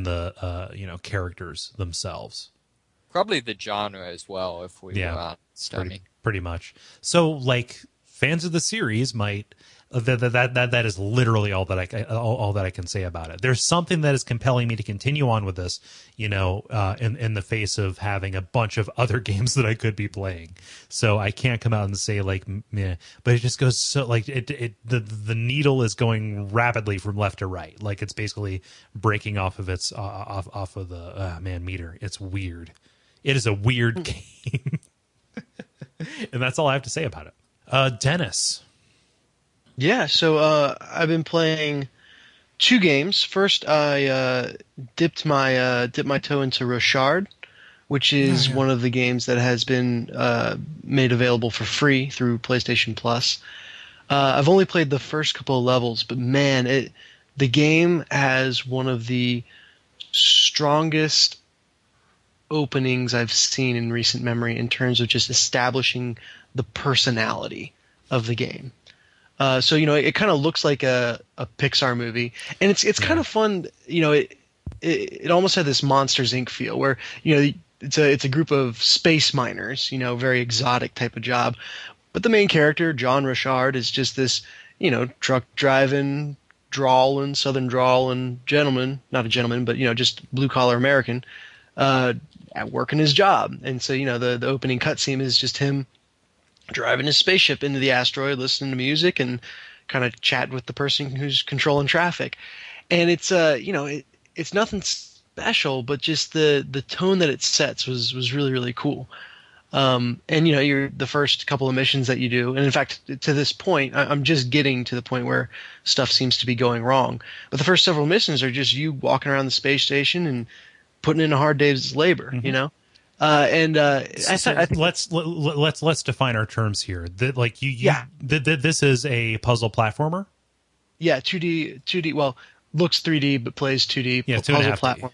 characters themselves. Probably the genre as well, if we were studying. Pretty much. So, like, fans of the series might that is literally all that I can say about it. There's something that is compelling me to continue on with this, in the face of having a bunch of other games that I could be playing. So I can't come out and say like meh, but it just goes so like the needle is going rapidly from left to right. Like it's basically breaking off of its off of the meter. It's weird. It is a weird game. And that's all I have to say about it. Dennis. Yeah, so I've been playing 2 games. First, I dipped my toe into Rochard, which is one of the games that has been made available for free through PlayStation Plus. I've only played the first couple of levels, but man, the game has one of the strongest openings I've seen in recent memory in terms of just establishing the personality of the game. So it kind of looks like a Pixar movie, and it's kind of fun. It almost had this Monsters Inc. feel where it's a group of space miners, very exotic type of job, but the main character, John Rochard, is just this truck driving, southern drawling gentleman, not a gentleman, but just blue collar American, at work in his job. And so the opening cutscene is just him driving his spaceship into the asteroid, listening to music, and kind of chat with the person who's controlling traffic. And it's it's nothing special, but just the tone that it sets was really, really cool. And you're the first couple of missions that you do, and in fact, to this point, I'm just getting to the point where stuff seems to be going wrong. But the first several missions are just you walking around the space station and putting in a hard day's labor, I think let's define our terms here. This is a puzzle platformer. Yeah, 2D. Well, looks 3D but plays 2D. Yeah, puzzle platform.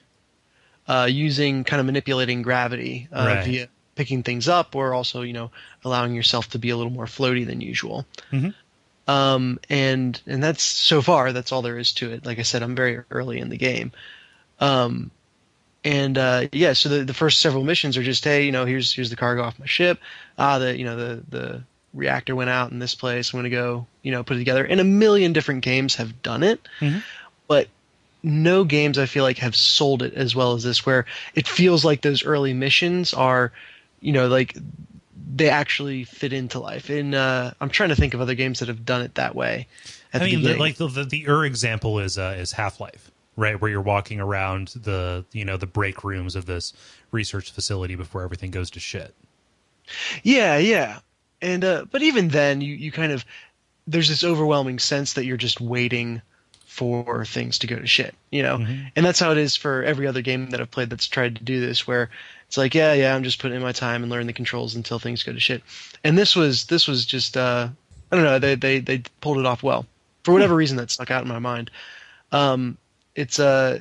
Using kind of manipulating gravity via picking things up, or also allowing yourself to be a little more floaty than usual. Mm-hmm. And that's so far that's all there is to it. Like I said, I'm very early in the game. And so the first several missions are just, hey, here's the cargo off my ship. The reactor went out in this place. I'm going to go, put it together. And a million different games have done it, but no games I feel like have sold it as well as this, where it feels like those early missions are, like they actually fit into life. And I'm trying to think of other games that have done it that way. The example is Half-Life, right? Where you're walking around the break rooms of this research facility before everything goes to shit. Yeah. And but even then, you kind of, there's this overwhelming sense that you're just waiting for things to go to shit, And that's how it is for every other game that I've played that's tried to do this, where it's like, yeah, I'm just putting in my time and learning the controls until things go to shit. And this was just I don't know, they pulled it off well. For whatever reason that stuck out in my mind. It's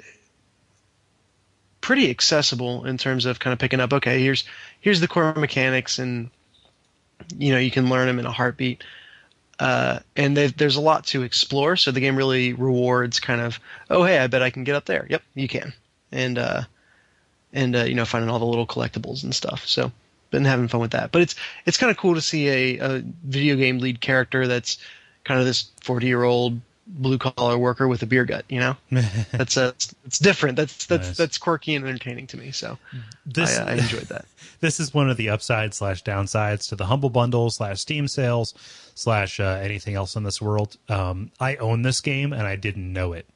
pretty accessible in terms of kind of picking up, okay, here's the core mechanics, and you can learn them in a heartbeat. And there's a lot to explore, so the game really rewards kind of, oh, hey, I bet I can get up there. Yep, you can. And finding all the little collectibles and stuff. So been having fun with that. But it's kind of cool to see a video game lead character that's kind of this 40-year-old blue collar worker with a beer gut, That's it's different. That's nice. That's quirky and entertaining to me. So I enjoyed that. This is one of the upsides / downsides to the Humble Bundle / Steam sales / anything else in this world. I own this game and I didn't know it.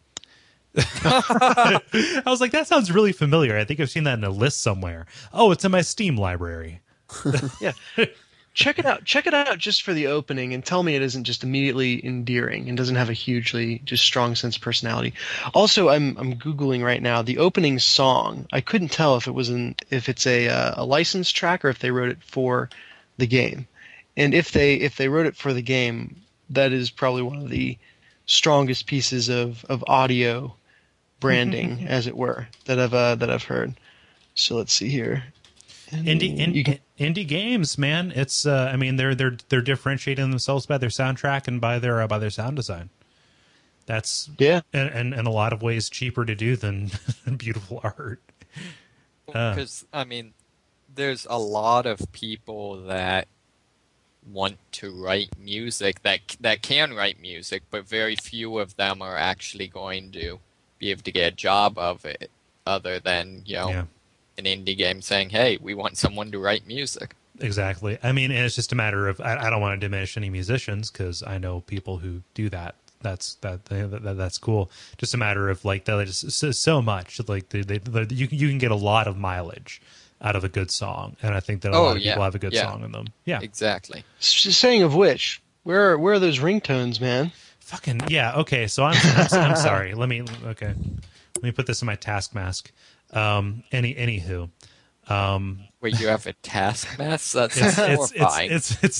I was like, that sounds really familiar. I think I've seen that in a list somewhere. Oh, it's in my Steam library. Yeah. Check it out just for the opening and tell me it isn't just immediately endearing and doesn't have a hugely just strong sense of personality. Also, I'm Googling right now the opening song. I couldn't tell if it's a licensed track or if they wrote it for the game. And if they wrote it for the game, that is probably one of the strongest pieces of audio branding, as it were, that I've heard. So let's see here. Indie games, man. It's they're differentiating themselves by their soundtrack and by their sound design. That's and in a lot of ways cheaper to do than beautiful art. Because there's a lot of people that want to write music that can write music, but very few of them are actually going to be able to get a job of it, other than an indie game saying, hey, we want someone to write music. Exactly. And it's just a matter of, I don't want to diminish any musicians because I know people who do that. That's cool. Just a matter of so much you can get a lot of mileage out of a good song, and I think that a lot of people have a good song in them. Yeah, exactly. Saying of which, where are those ringtones, man? Fucking yeah. Okay, so I'm sorry. Let me put this in my task mask. Anywho, wait, you have a task mask? That's horrifying.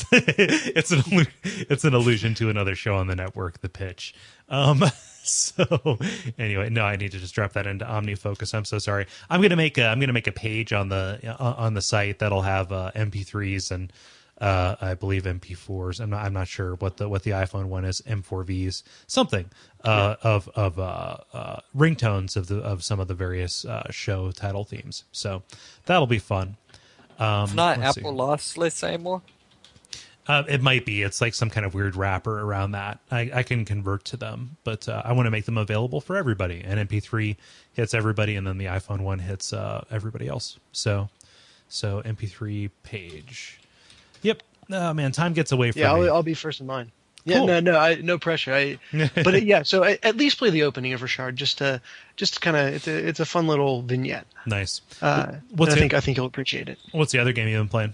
It's an allusion to another show on the network, The Pitch. So anyway, no, I need to just drop that into OmniFocus. I'm so sorry. I'm gonna make a page on the site that'll have MP3s and I believe MP4s. I'm not sure what the iPhone one is. M4Vs, something of ringtones of some of the various show title themes. So that'll be fun. It's not Apple lossless anymore. It might be. It's like some kind of weird wrapper around that. I can convert to them, but I want to make them available for everybody. And MP3 hits everybody, and then the iPhone one hits everybody else. So MP3 page. Yep. Oh man, time gets away from me. I'll be first in mine. Yeah, cool. No pressure. So at least play the opening of Richard, just kind of it's a fun little vignette. Nice. I think you'll appreciate it. What's the other game you've been playing?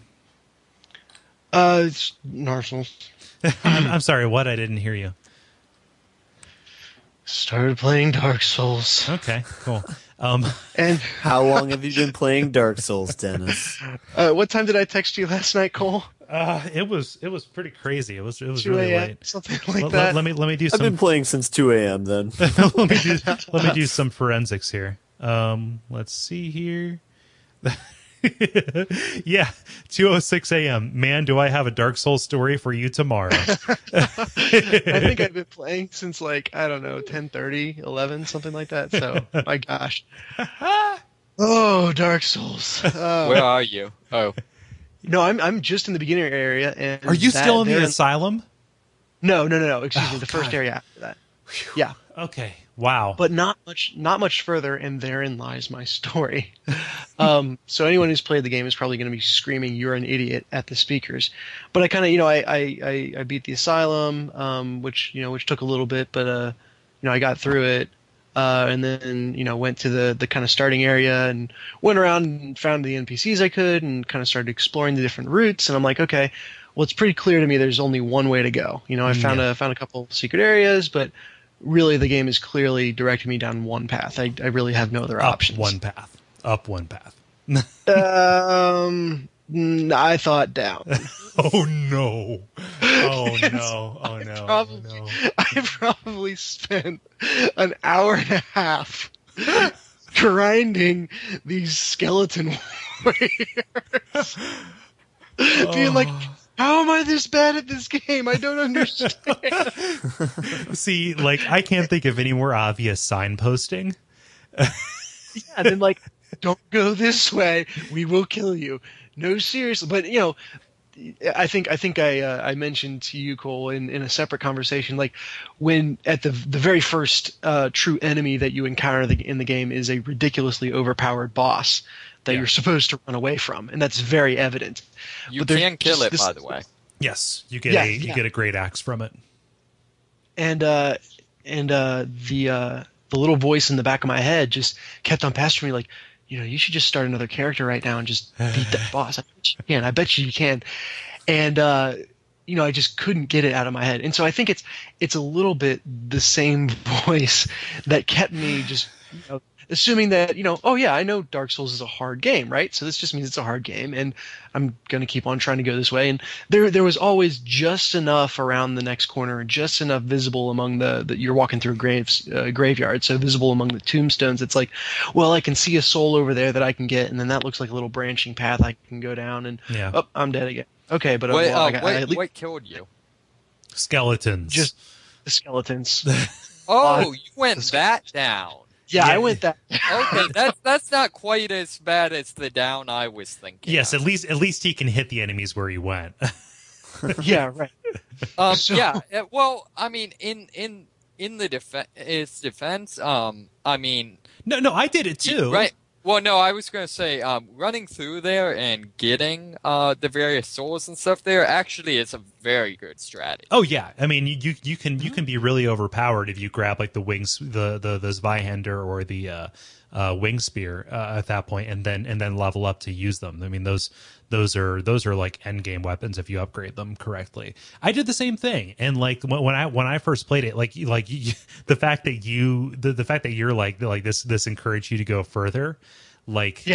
It's Dark Souls. I'm sorry. What? I didn't hear you. Started playing Dark Souls. Okay, cool. And how long have you been playing Dark Souls, Dennis? What time did I text you last night, Cole? It was pretty crazy. It was 2 really late. Something like that. Let me do some. I've been playing since 2 a.m. Then. let me do some forensics here. Let's see here. Yeah, 2:06 a.m. Man, do I have a Dark Souls story for you tomorrow. I think I've been playing since 10:30, 11, something like that. So, my gosh. Oh, Dark Souls. Where are you? Oh, No, I'm just in the beginner area. And Are you still in the there- asylum? No. Excuse me, the first God. area after that. Yeah, Okay. Wow. but not much further, and therein lies my story. So anyone who's played the game is probably going to be screaming, "You're an idiot!" at the speakers. But I kind of, I beat the asylum, which took a little bit, but I got through it. And then went to the kind of starting area and went around and found the NPCs I could and kind of started exploring the different routes. And I'm like, okay, well, it's pretty clear to me there's only one way to go. I found a couple secret areas, but really the game is clearly directing me down one path. I really have no other options. Up one path. I thought down. Oh no. Oh no. Oh no. Oh no. I probably spent an hour and a half grinding these skeleton warriors. Being like, how am I this bad at this game? I don't understand. See, like, I can't think of any more obvious signposting. Yeah, and then like, don't go this way. We will kill you. No, seriously. But I think I mentioned to you, Cole, in a separate conversation, like when at the very first true enemy that you encounter in the game is a ridiculously overpowered boss that you're supposed to run away from, and that's very evident. you can kill it, by the way. Yes, you get you get a great axe from it. And the little voice in the back of my head just kept on pestering me, like, you should just start another character right now and just beat that boss. I bet you can. And I just couldn't get it out of my head. And so I think it's a little bit the same voice that kept me just assuming that, oh yeah, I know Dark Souls is a hard game, right? So this just means it's a hard game, and I'm going to keep on trying to go this way. And there was always just enough around the next corner, just enough visible among you're walking through a graveyard, so visible among the tombstones. It's like, well, I can see a soul over there that I can get, and then that looks like a little branching path I can go down, and I'm dead again. Okay, but what killed you? Skeletons. Just the skeletons. Oh, you went that down. Yeah, I went that. Okay, that's not quite as bad as the down I was thinking. Yes, of. at least he can hit the enemies where he went. Yeah, right. Yeah. Well, I mean, in the defense, I mean, no, I did it too. Right. Well, no, I was going to say, running through there and getting the various souls and stuff there actually is a very good strategy. Oh yeah, I mean you can be really overpowered if you grab like the wings, the Zweihander or the wing spear at that point, and then level up to use them. I mean those are like end game weapons if you upgrade them correctly. I did the same thing, and like when I first played it, the fact that you're like this encouraged you to go further. Like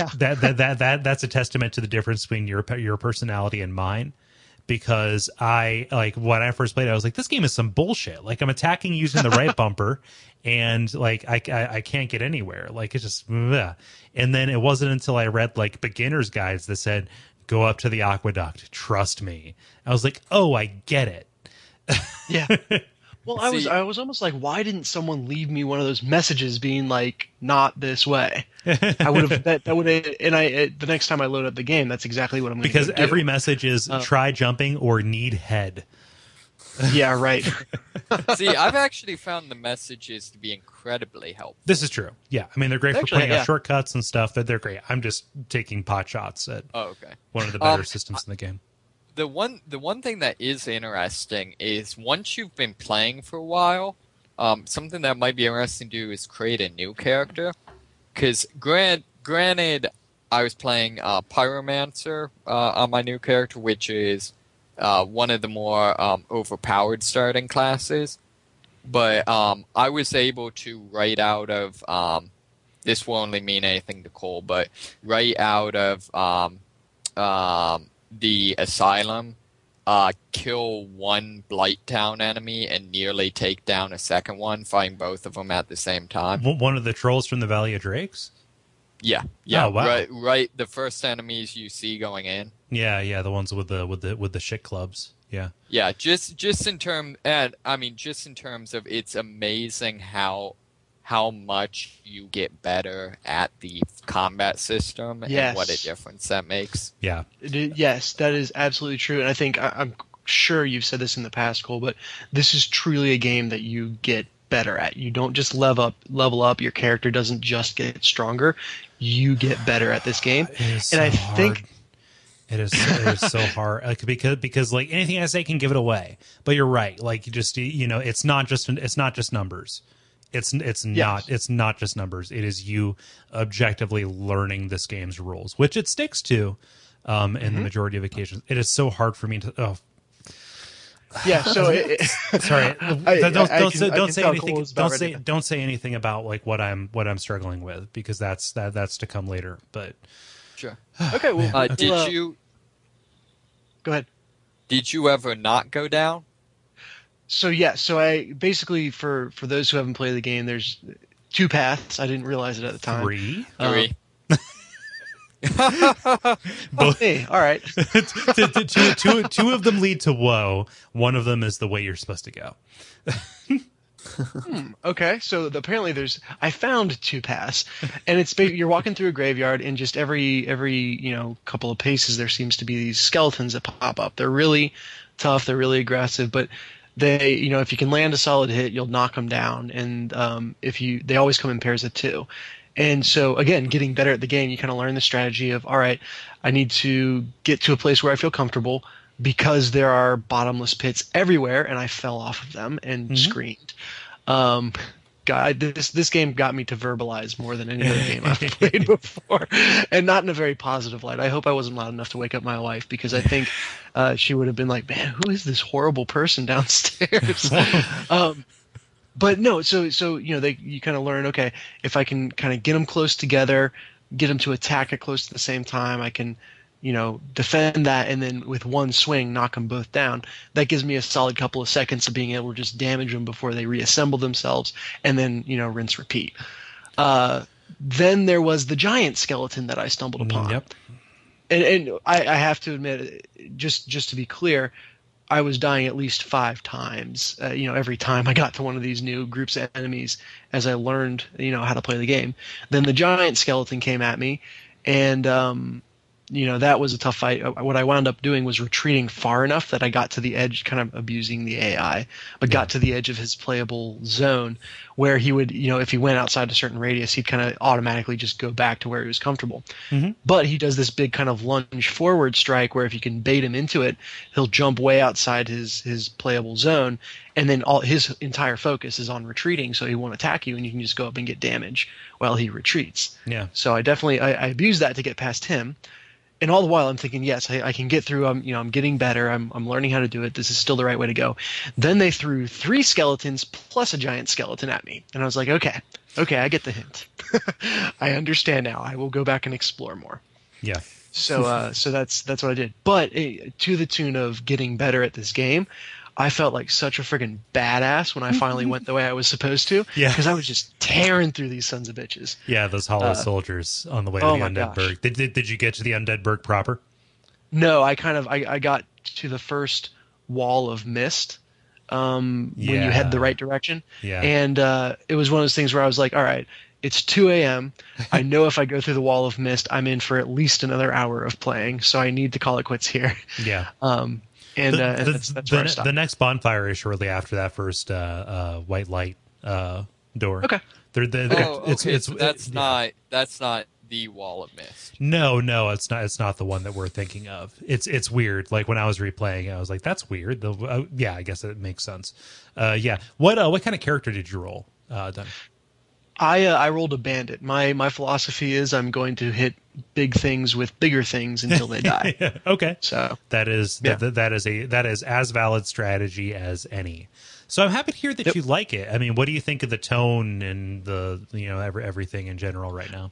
that's a testament to the difference between your personality and mine. Because when I first played it, I was like, this game is some bullshit. Like, I'm attacking using the right bumper, and like I can't get anywhere. Like, it's just bleh. And then it wasn't until I read like beginner's guides that said, go up to the aqueduct, trust me. I was like, oh, I get it. Yeah. Well, I was almost like, why didn't someone leave me one of those messages being like, not this way? I would have that would have, and the next time I load up the game, that's exactly what I'm going to do. Because every message is try jumping or need head. Yeah, right. See, I've actually found the messages to be incredibly helpful. This is true. Yeah, I mean they're great for pointing out shortcuts and stuff. They're great. I'm just taking pot shots at one of the better systems in the game. The one thing that is interesting is once you've been playing for a while, something that might be interesting to do is create a new character. Because granted, I was playing Pyromancer on my new character, which is one of the more overpowered starting classes. But I was able to write out of this will only mean anything to Cole, but write out of the asylum, kill one Blighttown enemy and nearly take down a second one, fighting both of them at the same time. One of the trolls from the Valley of Drakes? Yeah. Oh, wow. Right. The first enemies you see going in. Yeah. The ones with the shit clubs. Yeah. Yeah. Just in terms of, it's amazing how how much you get better at the combat system and what a difference that makes. Yeah. Yes, that is absolutely true. And I think I'm sure you've said this in the past, Cole, but this is truly a game that you get better at. You don't just level up. Your character doesn't just get stronger. You get better at this game. I think it is so hard because like anything I say can give it away. But you're right. Like you just it's not just numbers. It's not just numbers. It is you objectively learning this game's rules, which it sticks to in the majority of occasions. It is so hard for me to. Yeah. So sorry. Don't say anything about like what I'm struggling with, because that's to come later. But sure. Okay. Well, did you? Go ahead. Did you ever not go down? So I basically, for those who haven't played the game, there's 2 paths. I didn't realize it at the time. 3. Hey, all right. Two of them lead to woe. One of them is the way you're supposed to go. Okay, so apparently I found 2 paths, and it's you're walking through a graveyard, and just every couple of paces there seems to be these skeletons that pop up. They're really tough. They're really aggressive, but they, if you can land a solid hit, you'll knock them down, and they always come in pairs of 2. And so, again, getting better at the game, you kind of learn the strategy of, all right, I need to get to a place where I feel comfortable because there are bottomless pits everywhere, and I fell off of them and screamed. God, this game got me to verbalize more than any other game I've played before, and not in a very positive light. I hope I wasn't loud enough to wake up my wife, because I think she would have been like, man, who is this horrible person downstairs? But no, so you kind of learn, okay, if I can kind of get them close together, get them to attack at close to the same time, I can, defend that, and then with one swing knock them both down. That gives me a solid couple of seconds of being able to just damage them before they reassemble themselves, and then rinse, repeat. Then there was the giant skeleton that I stumbled upon. Yep. And I have to admit, just to be clear, I was dying at least 5 times, every time I got to one of these new groups of enemies as I learned, how to play the game. Then the giant skeleton came at me, and, that was a tough fight. What I wound up doing was retreating far enough that I got to the edge, kind of abusing the AI, but got to the edge of his playable zone where he would, if he went outside a certain radius, he'd kind of automatically just go back to where he was comfortable. Mm-hmm. But he does this big kind of lunge forward strike where if you can bait him into it, he'll jump way outside his playable zone, and then his entire focus is on retreating, so he won't attack you, and you can just go up and get damage while he retreats. Yeah. So I definitely I abused that to get past him. And all the while I'm thinking, yes, I can get through. I'm getting better. I'm learning how to do it. This is still the right way to go. Then they threw 3 skeletons plus a giant skeleton at me, and I was like, okay, I get the hint. I understand now. I will go back and explore more. Yeah. So that's what I did. But to the tune of getting better at this game, I felt like such a friggin' badass when I finally went the way I was supposed to. Yeah. Because I was just tearing through these sons of bitches. Yeah, those hollow soldiers on the way to the Undead Burg. Did you get to the Undead Burg proper? No, I got to the first wall of mist when you head the right direction. Yeah. And it was one of those things where I was like, all right, it's 2 a.m. I know if I go through the wall of mist, I'm in for at least another hour of playing, so I need to call it quits here. Yeah. And that's where I stopped. The next bonfire is shortly after that first white light door. Okay. That's not the Wall of Mist. No, it's not. It's not the one that we're thinking of. It's weird. Like when I was replaying, I was like, "That's weird." Yeah, I guess it makes sense. Yeah. What kind of character did you roll, Dunn? I rolled a bandit. My philosophy is I'm going to hit big things with bigger things until they die. Okay. So that is as valid strategy as any. So I'm happy to hear that you like it. I mean, what do you think of the tone and the everything in general right now?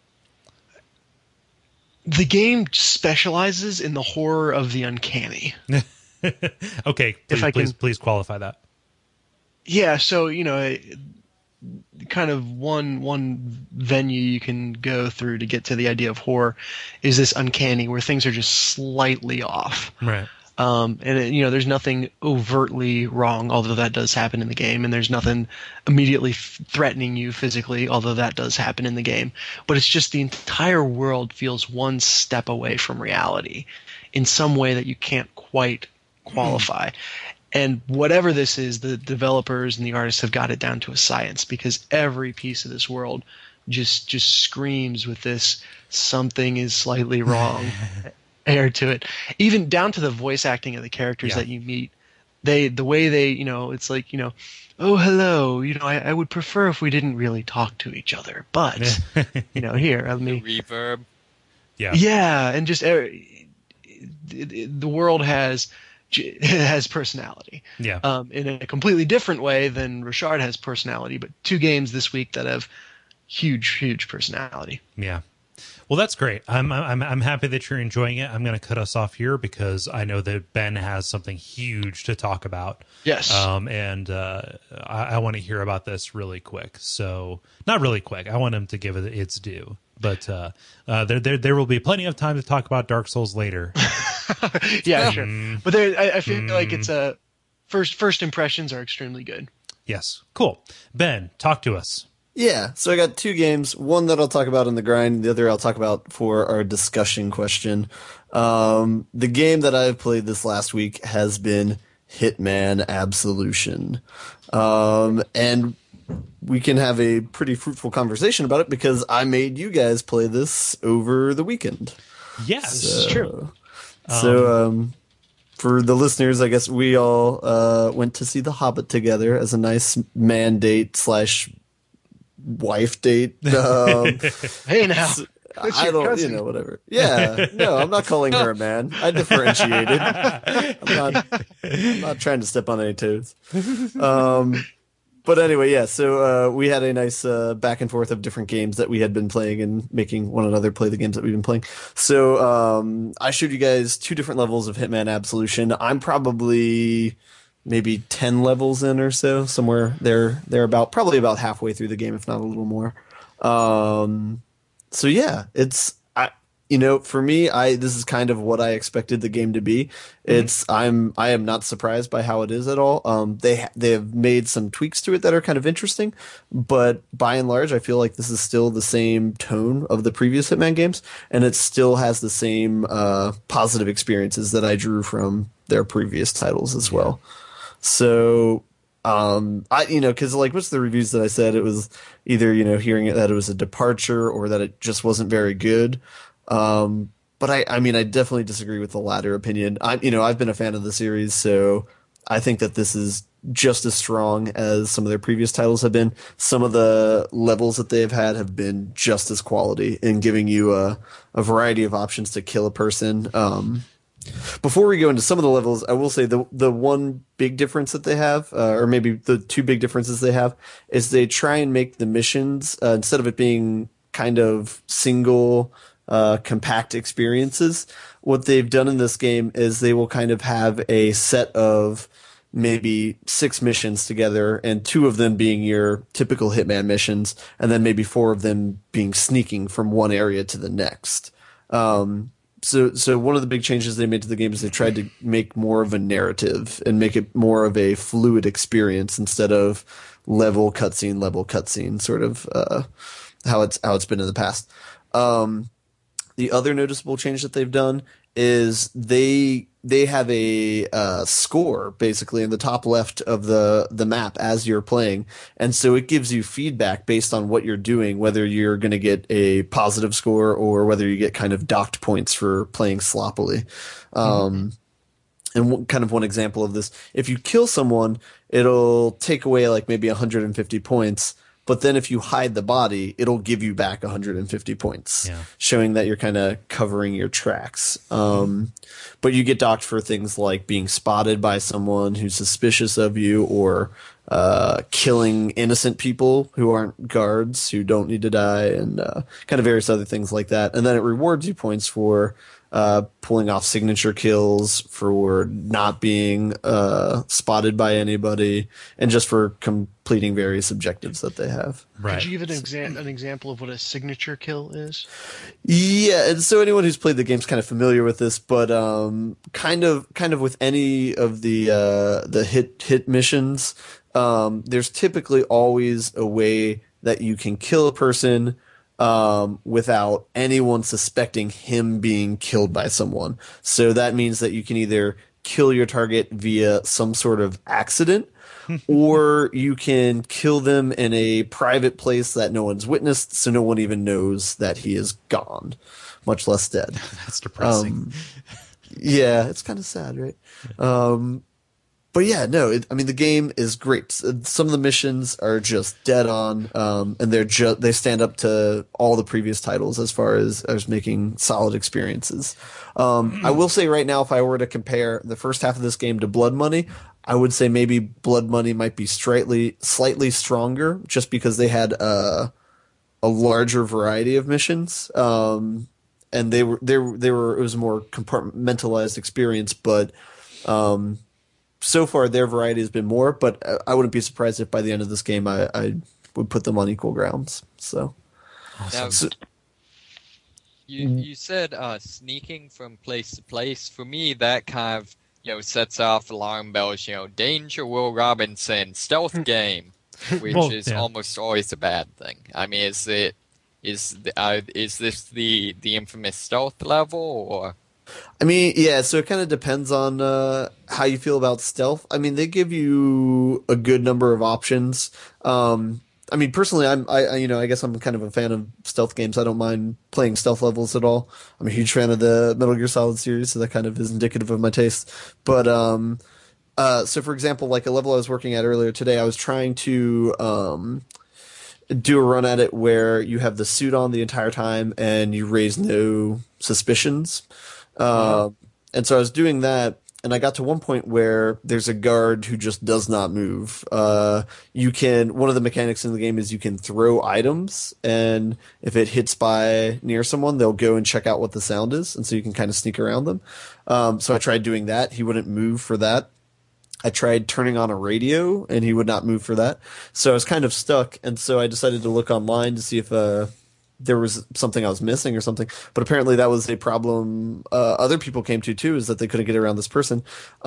The game specializes in the horror of the uncanny. Okay, please qualify that. Yeah, so kind of one venue you can go through to get to the idea of horror is this uncanny, where things are just slightly off. Right. There's nothing overtly wrong, although that does happen in the game, and there's nothing immediately threatening you physically, although that does happen in the game. But it's just the entire world feels one step away from reality in some way that you can't quite qualify. And whatever this is, the developers and the artists have got it down to a science, because every piece of this world just screams with this something is slightly wrong air to it. Even down to the voice acting of the characters that you meet. The way they, it's like, oh, hello, I would prefer if we didn't really talk to each other, but, here, let me... Reverb. Yeah. Yeah, and just the world has personality. Yeah. In a completely different way than Richard has personality, but 2 games this week that have huge personality. Yeah. Well, that's great. I'm happy that you're enjoying it. I'm going to cut us off here because I know that Ben has something huge to talk about. Yes. And I want to hear about this really quick. So not really quick. I want him to give it its due. But there will be plenty of time to talk about Dark Souls later. Yeah, sure. But I feel like it's first impressions are extremely good. Yes. Cool. Ben, talk to us. Yeah, so I got 2 games. One that I'll talk about in the grind, the other I'll talk about for our discussion question. The game that I've played this last week has been Hitman Absolution. And we can have a pretty fruitful conversation about it because I made you guys play this over the weekend. Yes, this is true. So, for the listeners, I guess we all went to see The Hobbit together as a nice man date / wife date. Hey now, I don't, whatever. Yeah, no, I'm not calling her a man. I differentiated. I'm not trying to step on any toes. But anyway, yeah. So we had a nice back and forth of different games that we had been playing and making one another play the games that we've been playing. So I showed you guys 2 different levels of Hitman Absolution. I'm probably maybe 10 levels in or so, somewhere there about, probably about halfway through the game, if not a little more. So yeah, for me, this is kind of what I expected the game to be. I am not surprised by how it is at all. They have made some tweaks to it that are kind of interesting, but by and large, I feel like this is still the same tone of the previous Hitman games, and it still has the same positive experiences that I drew from their previous titles as well. So, because what's the reviews that I said? It was either, hearing it that it was a departure or that it just wasn't very good. But I definitely disagree with the latter opinion. I've been a fan of the series, so I think that this is just as strong as some of their previous titles have been. Some of the levels that they've had have been just as quality in giving you a variety of options to kill a person. Before we go into some of the levels, I will say the one big difference that they have, or maybe the 2 big differences they have, is they try and make the missions, instead of it being kind of single, compact experiences, what they've done in this game is they will kind of have a set of maybe 6 missions together, and 2 of them being your typical Hitman missions, and then maybe 4 of them being sneaking from one area to the next. So one of the big changes they made to the game is they tried to make more of a narrative and make it more of a fluid experience instead of level cutscene, sort of how it's been in the past. The other noticeable change that they've done is they have a score basically in the top left of the map as you're playing, and so it gives you feedback based on what you're doing, whether you're going to get a positive score or whether you get kind of docked points for playing sloppily. And one example of this, if you kill someone, it'll take away like maybe 150 points. But then if you hide the body, it'll give you back 150 points, showing that you're kind of covering your tracks. But you get docked for things like being spotted by someone who's suspicious of you, or killing innocent people who aren't guards, who don't need to die, and kind of various other things like that. And then it rewards you points for pulling off signature kills, for not being spotted by anybody, and just for completing various objectives that they have. Right. Could you give an example of what a signature kill is? Yeah, and so anyone who's played the game's kind of familiar with this, but kind of with any of the hit missions, there's typically always a way that you can kill a person without anyone suspecting him being killed by someone. So that means that you can either kill your target via some sort of accident, or you can kill them in a private place that no one's witnessed, so no one even knows that he is gone, much less dead. That's depressing. Yeah, it's kind of sad, right? But yeah, no, the game is great. Some of the missions are just dead on, and they stand up to all the previous titles as far as making solid experiences. I will say right now, if I were to compare the first half of this game to Blood Money, I would say maybe Blood Money might be slightly stronger, just because they had a larger variety of missions, and it was a more compartmentalized experience, but so far their variety has been more, but I wouldn't be surprised if by the end of this game I would put them on equal grounds. So, now, you said sneaking from place to place. For me, that kind of sets off alarm bells. Danger, Will Robinson, stealth game, which is almost always a bad thing. I mean, is this the infamous stealth level, or? I mean, yeah, so it kind of depends on how you feel about stealth. I mean, they give you a good number of options. I mean, personally, I guess I'm kind of a fan of stealth games. I don't mind playing stealth levels at all. I'm a huge fan of the Metal Gear Solid series, so that kind of is indicative of my taste. But so for example, like a level I was working at earlier today, I was trying to do a run at it where you have the suit on the entire time and you raise no suspicions. And so I was doing that, and I got to one point where there's a guard who just does not move. One of the mechanics in the game is you can throw items, and if it hits by near someone, they'll go and check out what the sound is, and so you can kind of sneak around them. So I tried doing that. He wouldn't move for that. I tried turning on a radio, and he would not move for that. So I was kind of stuck, and so I decided to look online to see if there was something I was missing or something. But apparently that was a problem other people came to too, is that they couldn't get around this person.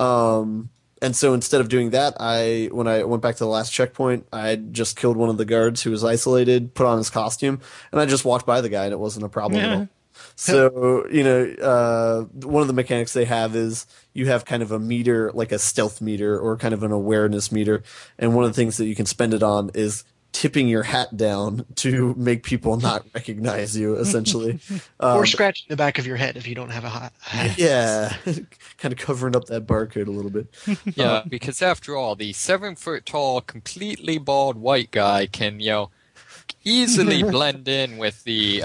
And so instead of doing that, when I went back to the last checkpoint, I just killed one of the guards who was isolated, put on his costume, and I just walked by the guy, and it wasn't a problem at all. So, one of the mechanics they have is you have kind of a meter, like a stealth meter or kind of an awareness meter. And one of the things that you can spend it on is tipping your hat down to make people not recognize you, essentially. Or scratching the back of your head if you don't have a hat. Yeah, kind of covering up that barcode a little bit. Yeah, because after all, the 7-foot-tall, completely bald white guy can, easily blend in with the,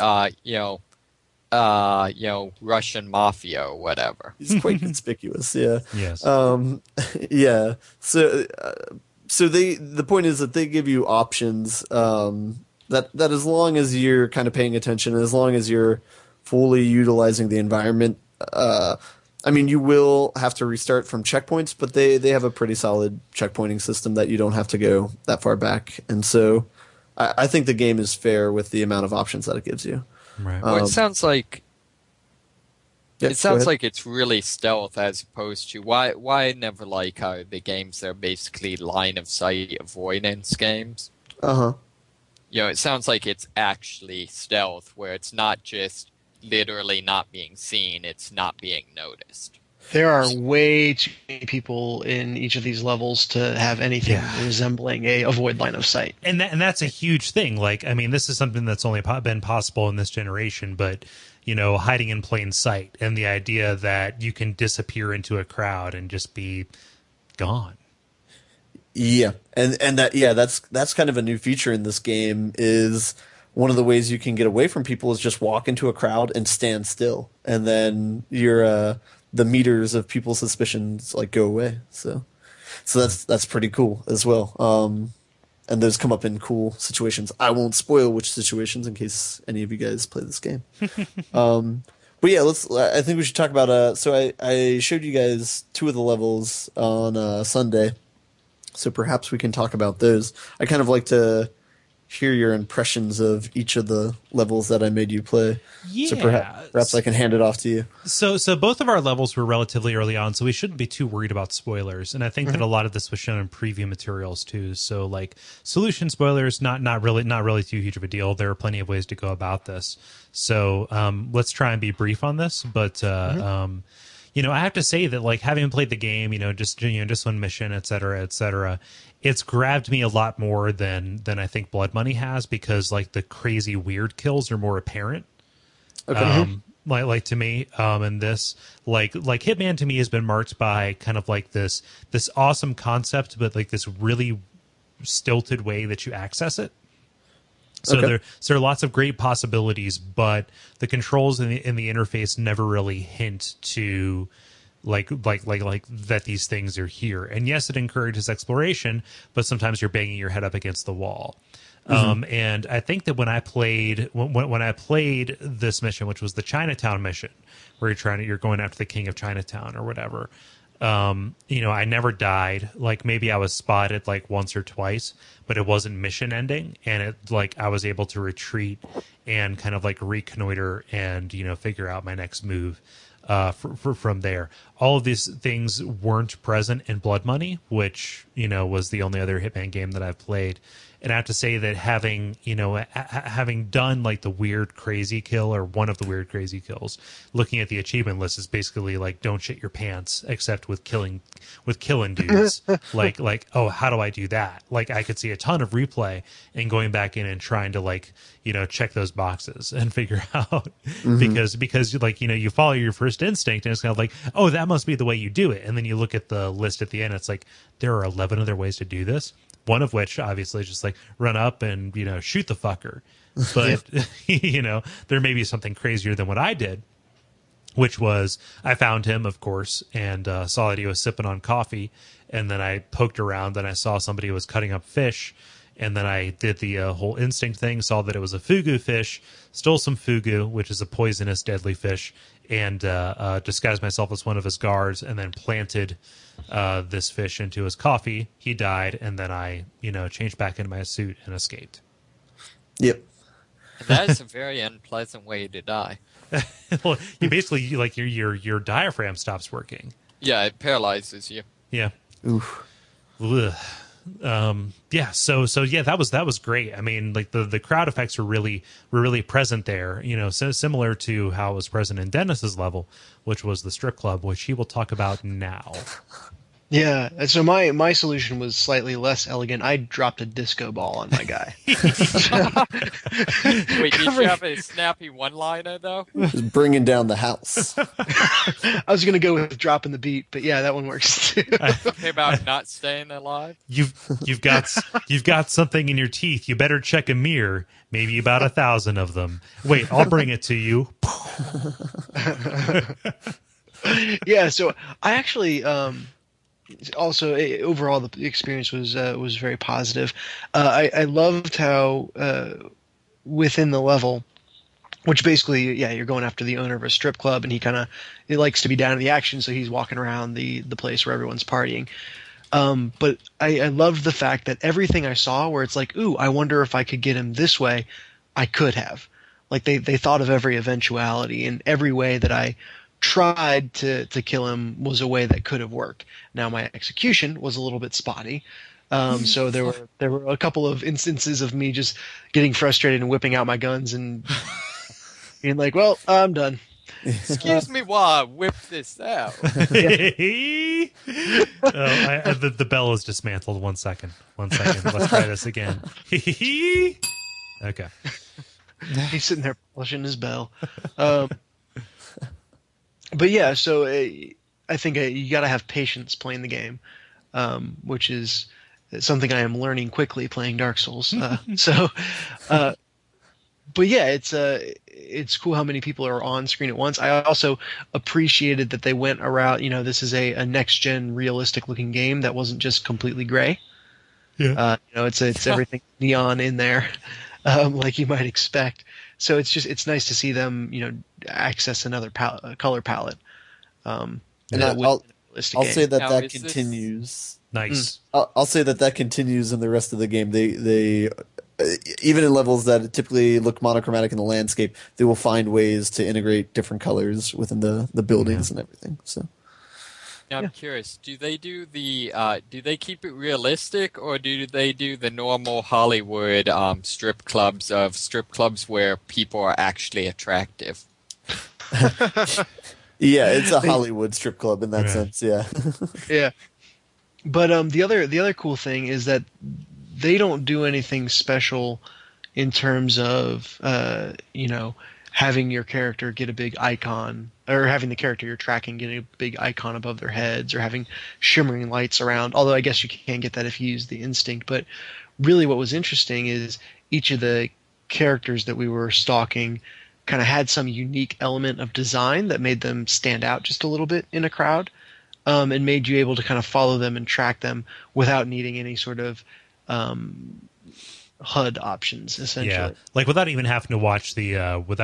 Russian mafia or whatever. He's quite conspicuous, yeah. Yes. Yeah. So the point is that they give you options that as long as you're kind of paying attention, as long as you're fully utilizing the environment, you will have to restart from checkpoints, but they have a pretty solid checkpointing system that you don't have to go that far back. And so I think the game is fair with the amount of options that it gives you. Right. Well, it sounds like Yeah, it sounds like it's really stealth as opposed to why I never like how the games are basically line of sight avoidance games. It sounds like it's actually stealth, where it's not just literally not being seen, it's not being noticed. There are way too many people in each of these levels to have anything resembling a avoid line of sight. And that's a huge thing. Like, I mean, this is something that's only been possible in this generation, but hiding in plain sight and the idea that you can disappear into a crowd and just be gone. Yeah. And that's kind of a new feature in this game. Is one of the ways you can get away from people is just walk into a crowd and stand still, and then you're the meters of people's suspicions go away. So that's pretty cool as well. And those come up in cool situations. I won't spoil which situations in case any of you guys play this game. But yeah, I think we should talk about. So I showed you guys 2 of the levels on Sunday, so perhaps we can talk about those. I kind of like to hear your impressions of each of the levels that I made you play. Yeah. So perhaps I can hand it off to you. So both of our levels were relatively early on, so we shouldn't be too worried about spoilers. And I think that a lot of this was shown in preview materials too. So like solution spoilers, not really too huge of a deal. There are plenty of ways to go about this. So let's try and be brief on this. But you know, I have to say that like having played the game, just one mission, et cetera, it's grabbed me a lot more than I think Blood Money has, because like the crazy weird kills are more apparent. Okay. Like to me, and this like Hitman to me has been marked by kind of like this awesome concept, but like this really stilted way that you access it. So there are lots of great possibilities, but the controls in the interface never really hint to like that these things are here. And yes, it encourages exploration, but sometimes you're banging your head up against the wall. And I think that when I played this mission, which was the Chinatown mission, where you're going after the king of Chinatown or whatever, I never died. Like maybe I was spotted like once or twice, but it wasn't mission ending, and it like I was able to retreat and kind of like reconnoiter and figure out my next move from there. All of these things weren't present in Blood Money, which was the only other Hitman game that I've played. And I have to say that having done like the weird crazy kill, or one of the weird crazy kills, looking at the achievement list is basically like don't shit your pants, except with killing dudes. like oh, how do I do that? Like I could see a ton of replay and going back in and trying to like check those boxes and figure out because like you follow your first instinct and it's kind of like, oh, that must be the way you do it, and then you look at the list at the end, it's like there are 11 other ways to do this. One of which, obviously, is just like run up and, shoot the fucker. But, there may be something crazier than what I did, which was I found him, of course, and saw that he was sipping on coffee. And then I poked around and I saw somebody was cutting up fish. And then I did the whole instinct thing, saw that it was a fugu fish, stole some fugu, which is a poisonous, deadly fish, and disguised myself as one of his guards, and then planted this fish into his coffee. He died, and then I, changed back into my suit and escaped. Yep. That is a very unpleasant way to die. Well, you basically like your diaphragm stops working. Yeah, it paralyzes you. Yeah. Oof. Ugh. Yeah, so yeah, that was great. I mean, like the crowd effects were really present there, so similar to how it was present in Dennis's level, which was the strip club, which he will talk about now. Yeah, so my solution was slightly less elegant. I dropped a disco ball on my guy. Wait, did you have a snappy one-liner, though? Just bringing down the house. I was going to go with dropping the beat, but yeah, that one works too. Okay, about not staying alive? You've got something in your teeth. You better check a mirror. Maybe about 1,000 of them. Wait, I'll bring it to you. Yeah, so I actually... also, overall, the experience was very positive. I loved how within the level, which basically, yeah, you're going after the owner of a strip club, and he likes to be down in the action, so he's walking around the place where everyone's partying. But I loved the fact that everything I saw, where it's like, ooh, I wonder if I could get him this way, I could have. Like they thought of every eventuality, and every way that I tried to kill him was a way that could have worked. Now my execution was a little bit spotty, so there were a couple of instances of me just getting frustrated and whipping out my guns and being like, "Well, I'm done." Excuse me while I whip this out. The bell is dismantled. 1 second. Let's try this again. Okay. He's sitting there polishing his bell. But yeah, so I think you got to have patience playing the game, which is something I am learning quickly playing Dark Souls. But yeah, it's cool how many people are on screen at once. I also appreciated that they went around. This is a next gen realistic looking game that wasn't just completely gray. Yeah. It's everything neon in there, like you might expect. So it's nice to see them, access another color palette. And I'll say that continues. Nice. I'll say that continues in the rest of the game. They even in levels that typically look monochromatic in the landscape, they will find ways to integrate different colors within the buildings and everything. So. Now I'm curious, do they do keep it realistic, or do they do the normal Hollywood strip clubs where people are actually attractive? Yeah, it's a Hollywood strip club in that sense, yeah. Yeah. But the other cool thing is that they don't do anything special in terms of having your character get a big icon, or having the character you're tracking get a big icon above their heads, or having shimmering lights around. Although I guess you can get that if you use the instinct. But really what was interesting is each of the characters that we were stalking kind of had some unique element of design that made them stand out just a little bit in a crowd, and made you able to kind of follow them and track them without needing any sort of HUD options, essentially. Yeah, like without even having to watch the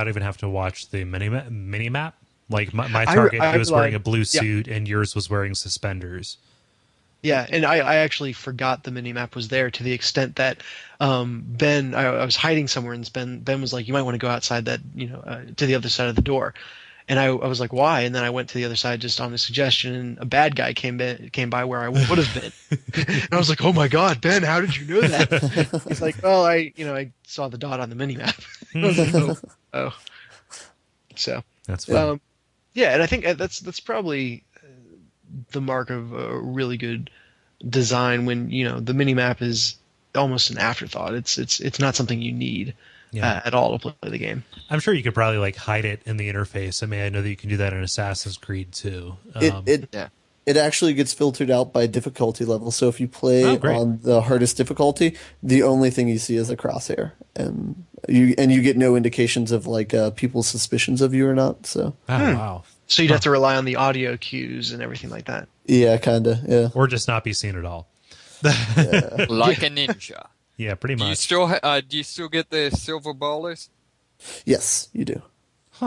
mini map. Like my target was wearing a blue suit, and yours was wearing suspenders. Yeah, and I actually forgot the minimap was there, to the extent that Ben, I was hiding somewhere, and Ben was like, "You might want to go outside that, to the other side of the door." And I was like, "Why?" And then I went to the other side just on the suggestion, and a bad guy came by where I would have been. And I was like, "Oh my God, Ben, how did you know that?" He's like, "Well, I saw the dot on the minimap." I was like, oh. So that's fun. Yeah, and I think that's probably the mark of a really good design, when the minimap is almost an afterthought. It's not something you need at all to play the game. I'm sure you could probably like hide it in the interface. I mean, I know that you can do that in Assassin's Creed too. It actually gets filtered out by difficulty level. So if you play on the hardest difficulty, the only thing you see is a crosshair, and you get no indications of like people's suspicions of you or not. So wow. So you'd have to rely on the audio cues and everything like that. Yeah, kind of. Yeah. Or just not be seen at all. Like a ninja. Yeah, pretty much. Do you still get the silver ballers? Yes, you do. Huh.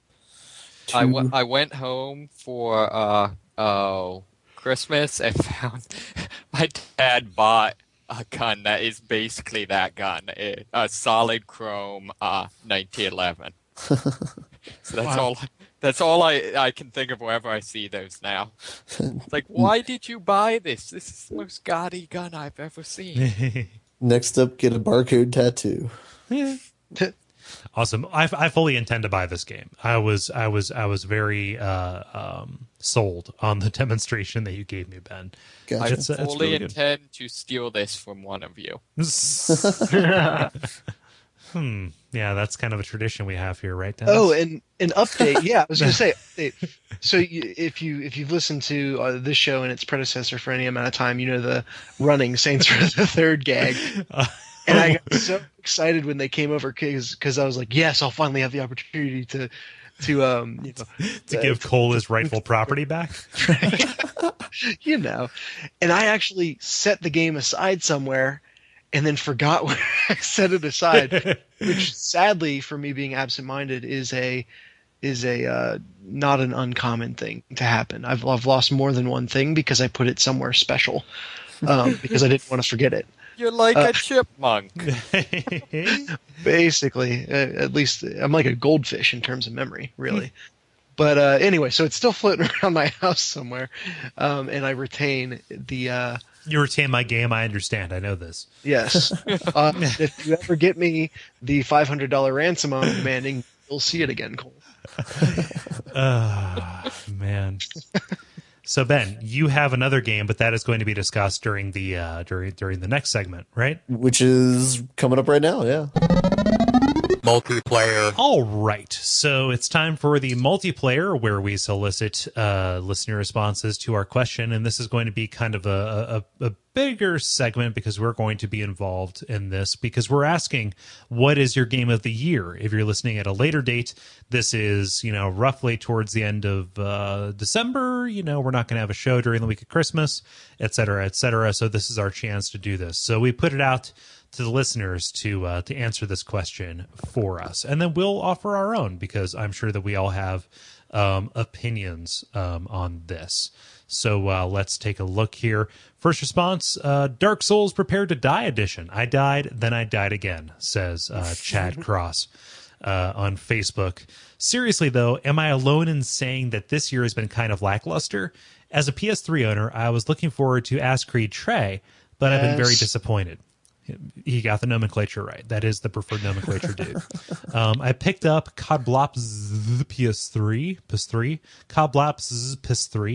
I went home for Christmas and found my dad bought a gun that is basically that gun, a solid chrome 1911. So that's all I can think of whenever I see those now. It's like, why did you buy this? This is the most gaudy gun I've ever seen. Next up, get a barcode tattoo. Awesome. I fully intend to buy this game. I was very sold on the demonstration that you gave me, Ben. Gotcha. I fully intend to steal this from one of you. Yeah, that's kind of a tradition we have here, right, Dennis? Oh, and an update. Yeah, I was going to say update. So if you've listened to this show and its predecessor for any amount of time, you know the running Saints Row the Third gag. And I got so excited when they came over because I was like, yes, I'll finally have the opportunity to give Cole his rightful property back. And I actually set the game aside somewhere and then forgot where I set it aside, which sadly for me being absent-minded is a not an uncommon thing to happen. I've lost more than one thing because I put it somewhere special because I didn't want to forget it. You're like a chipmunk. Basically, at least I'm like a goldfish in terms of memory, really. But anyway, so it's still floating around my house somewhere, and I retain the... You retain my game, I understand. I know this. Yes. If you ever get me the $500 ransom I'm demanding, you'll see it again, Cole. Man. So Ben, you have another game, but that is going to be discussed during the during the next segment, right? Which is coming up right now, yeah. Multiplayer. All right, so it's time for the multiplayer, where we solicit listener responses to our question, and this is going to be kind of a bigger segment because we're going to be involved in this because we're asking, what is your game of the year? If you're listening at a later date, this is roughly towards the end of December. We're not going to have a show during the week of Christmas, et cetera, et cetera. So this is our chance to do this. So we put it out to the listeners to answer this question for us, and then we'll offer our own, because I'm sure that we all have opinions on this. So let's take a look here. First response: Dark Souls Prepare to Die edition. I died, then I died again, says Chad Cross on Facebook. Seriously though, am I alone in saying that this year has been kind of lackluster? As a PS3 owner, I was looking forward to Ass Creed Trey, but I've been very disappointed. He got the nomenclature right. That is the preferred nomenclature, dude. I picked up COD Blops PS3, COD Blops PS3,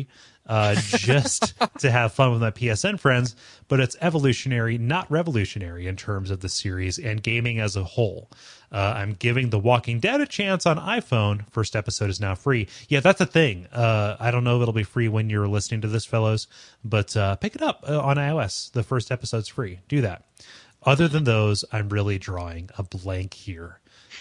just to have fun with my PSN friends, but it's evolutionary, not revolutionary in terms of the series and gaming as a whole. I'm giving The Walking Dead a chance on iPhone. First episode is now free. Yeah, that's a thing. I don't know if it'll be free when you're listening to this, fellows, but pick it up on iOS. The first episode's free. Do that. Other than those, I'm really drawing a blank here.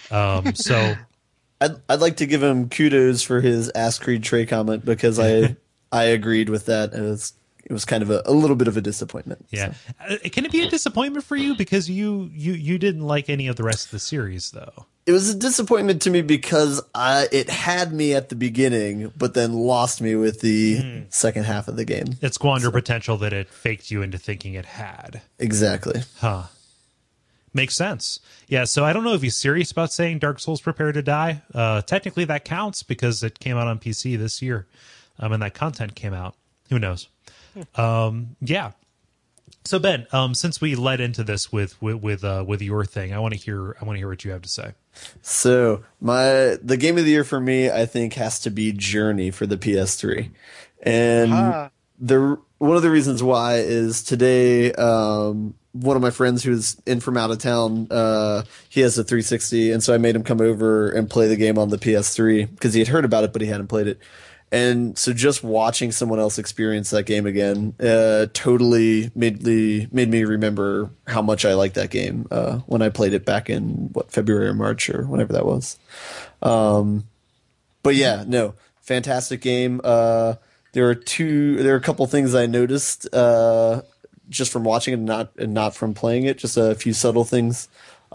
So I'd like to give him kudos for his Ask Creed Trey comment, because I agreed with that, and it was kind of a little bit of a disappointment. Yeah. So. Can it be a disappointment for you because you didn't like any of the rest of the series, though? It was a disappointment to me because it had me at the beginning, but then lost me with the second half of the game. It squandered potential that it faked you into thinking it had. Exactly. Huh. Makes sense. Yeah, so I don't know if he's serious about saying Dark Souls Prepare to Die. Technically, that counts because it came out on PC this year, and that content came out. Who knows? Yeah. So Ben, since we led into this with your thing, I want to hear what you have to say. So the game of the year for me, I think, has to be Journey for the PS3, and one of the reasons why is today. One of my friends who's in from out of town, he has a 360, and so I made him come over and play the game on the PS3 because he had heard about it, but he hadn't played it. And so just watching someone else experience that game again totally made me remember how much I liked that game when I played it back in February or March or whenever that was. But yeah, no, fantastic game. There are a couple things I noticed just from watching it and not from playing it, just a few subtle things.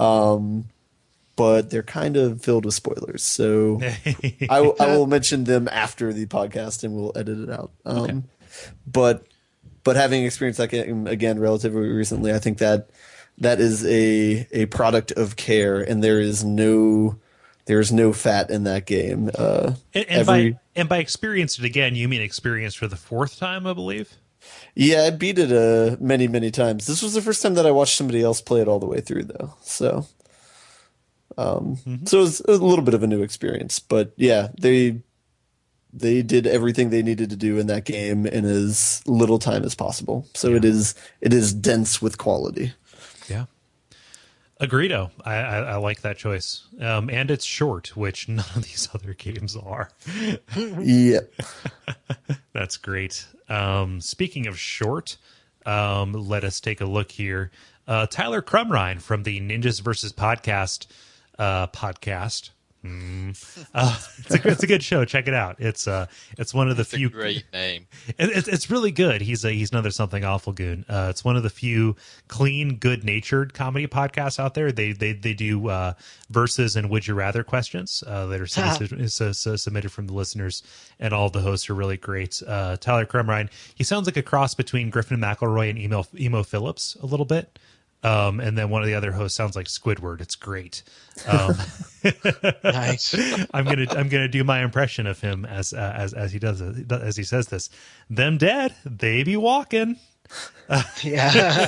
But they're kind of filled with spoilers. So I will mention them after the podcast and we'll edit it out. Okay. But having experienced that game again relatively recently, I think that is a product of care, and there is no fat in that game. And by experience it again, you mean experience for the fourth time, I believe? Yeah, I beat it many, many times. This was the first time that I watched somebody else play it all the way through, though. So, so it was a little bit of a new experience. But yeah, they did everything they needed to do in that game in as little time as possible. So it is dense with quality. Yeah. Agreedo. I like that choice. And it's short, which none of these other games are. Yep. That's great. Speaking of short, let us take a look here. Tyler Crumrine from the Ninjas vs. Podcast podcast. It's a good show. Check it out. It's one of the few. Great name. It's really good. He's another something awful goon. It's one of the few clean, good-natured comedy podcasts out there. They do versus and would you rather questions that are submitted from the listeners, and all the hosts are really great. Tyler Crumrine, he sounds like a cross between Griffin McElroy and Emo Phillips a little bit. And then one of the other hosts sounds like Squidward. It's great. Nice. I'm gonna do my impression of him as he does it, as he says this. Them dead, they be walking. Yeah.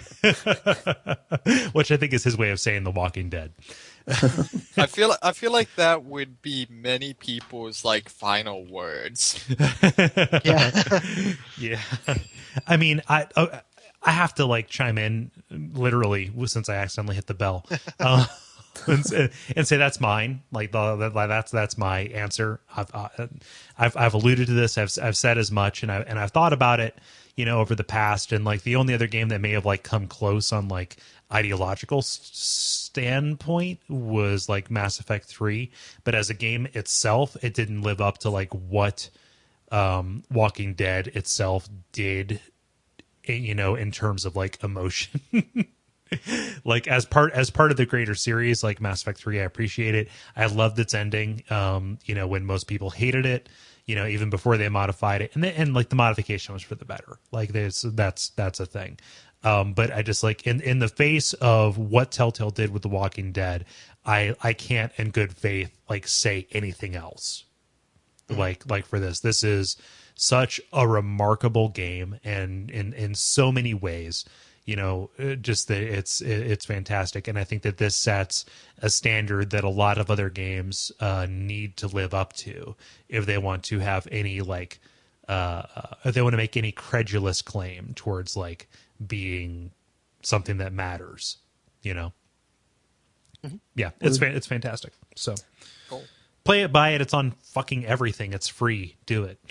Which I think is his way of saying The Walking Dead. I feel like that would be many people's final words. Yeah. Yeah. I mean, I have to chime in literally since I accidentally hit the bell, and say that's mine. That's my answer. I've alluded to this. I've said as much, and I've thought about it, over the past. And the only other game that may have come close on ideological standpoint was Mass Effect 3, but as a game itself, it didn't live up to what Walking Dead itself did. In terms of emotion. Like as part of the greater series, like Mass Effect 3, I appreciate it. I loved its ending. When most people hated it, even before they modified it, and like the modification was for the better. Like that's a thing. But I just like in the face of what Telltale did with The Walking Dead, I can't in good faith like say anything else. Like for this is such a remarkable game, and in so many ways. Just that it's fantastic, and I think that this sets a standard that a lot of other games need to live up to if they want to have any if they want to make any credulous claim towards like being something that matters. Mm-hmm. Yeah, it's fantastic. So Cool. Play it, buy it. It's on fucking everything. It's free. Do it.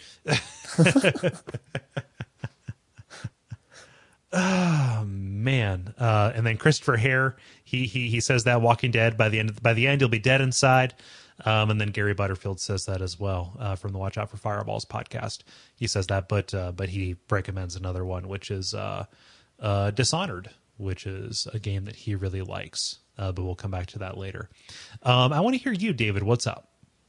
Oh man! And then Christopher Hare, he says that Walking Dead by the end you'll be dead inside. And then Gary Butterfield says that as well from the Watch Out for Fireballs podcast. He says that, but he recommends another one, which is Dishonored, which is a game that he really likes. But we'll come back to that later. I want to hear you, David. What's up?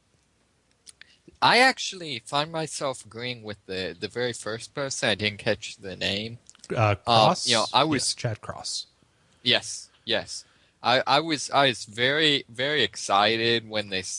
I actually find myself agreeing with the very first person. I didn't catch the name. Cross. I was Chad Cross. Yes. I was very, very excited when this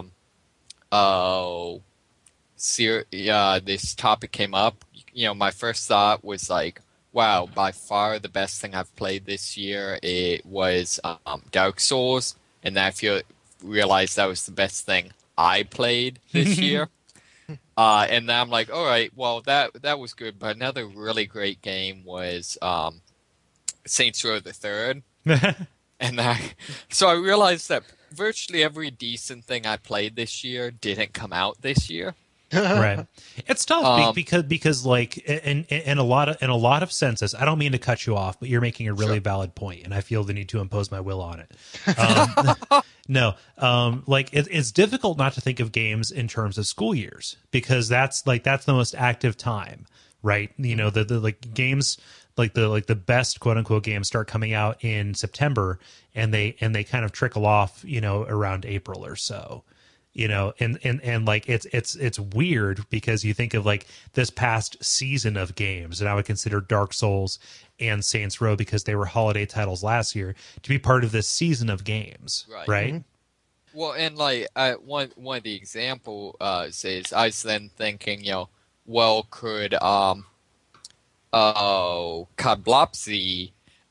this topic came up. My first thought was like, wow, by far the best thing I've played this year. It was Dark Souls, and then I realized that was the best thing I played this year. And then I'm like, all right, well, that was good. But another really great game was Saints Row the Third. And so I realized that virtually every decent thing I played this year didn't come out this year. Right. It's tough because like in a lot of senses, I don't mean to cut you off, but you're making a really valid point, and I feel the need to impose my will on it. No, like it's difficult not to think of games in terms of school years, because that's the most active time, right? The like games like the best quote unquote games start coming out in September, and they kind of trickle off, around April or so. And like it's weird because you think of like this past season of games, and I would consider Dark Souls and Saints Row, because they were holiday titles last year, to be part of this season of games, right? Mm-hmm. Well, and like one of the example says, I was then thinking, well, could Kodblopsy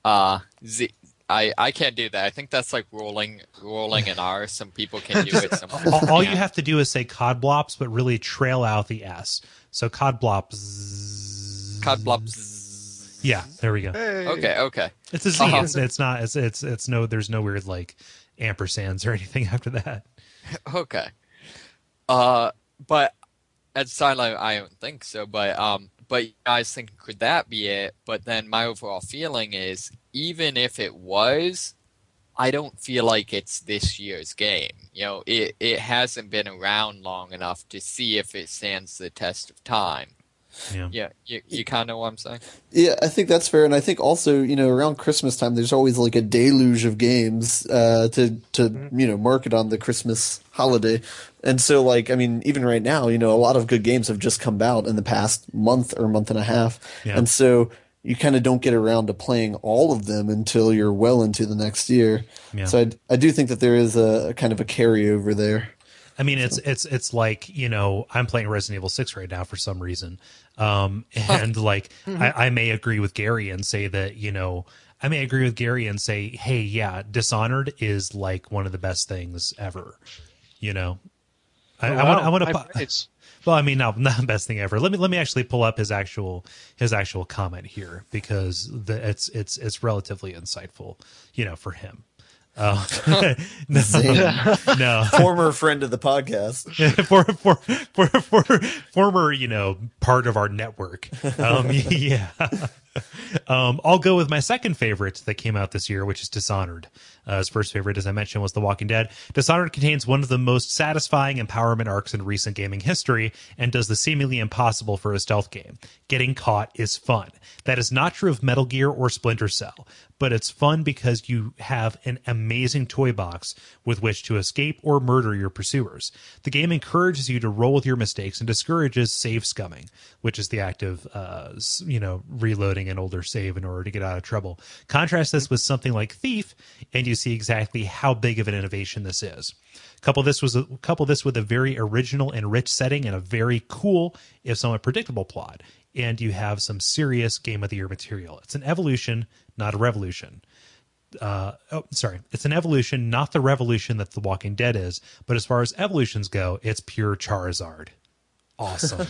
I can't do that. I think that's like rolling an R. Some people can do it. Some all you have to do is say Codblops, but really trail out the S. So Codblops. Kodblopsy. Yeah, there we go. Hey. Okay. It's a Z. It's not. It's no. There's no weird like ampersands or anything after that. Okay. But at Silent, I don't think so. But I was thinking, could that be it? But then my overall feeling is, even if it was, I don't feel like it's this year's game. It hasn't been around long enough to see if it stands the test of time. Yeah, you kind of know what I'm saying? Yeah, I think that's fair, and I think also, around Christmas time, there's always like a deluge of games to market on the Christmas holiday, and so like, I mean, even right now, a lot of good games have just come out in the past month or month and a half, and so you kind of don't get around to playing all of them until you're well into the next year. Yeah. So I do think that there is a kind of a carryover there. I mean, it's like, I'm playing Resident Evil 6 right now for some reason. And like, I may agree with Gary and say that, hey, yeah, Dishonored is like one of the best things ever, I want to, well, I mean, not the best thing ever. Let me actually pull up his actual comment here, because it's relatively insightful, for him. No. Former friend of the podcast. Former, part of our network. Yeah. I'll go with my second favorite that came out this year, which is Dishonored. His first favorite, as I mentioned, was The Walking Dead. Dishonored contains one of the most satisfying empowerment arcs in recent gaming history and does the seemingly impossible for a stealth game. Getting caught is fun. That is not true of Metal Gear or Splinter Cell, but it's fun because you have an amazing toy box with which to escape or murder your pursuers. The game encourages you to roll with your mistakes and discourages save scumming, which is the act of, reloading an older save in order to get out of trouble. Contrast this with something like Thief, and you see exactly how big of an innovation this is. Couple this with a very original and rich setting and a very cool, if somewhat predictable plot, and you have some serious Game of the Year material. It's an evolution, not a revolution. It's an evolution, not the revolution that The Walking Dead is, but as far as evolutions go, it's pure Charizard. Awesome.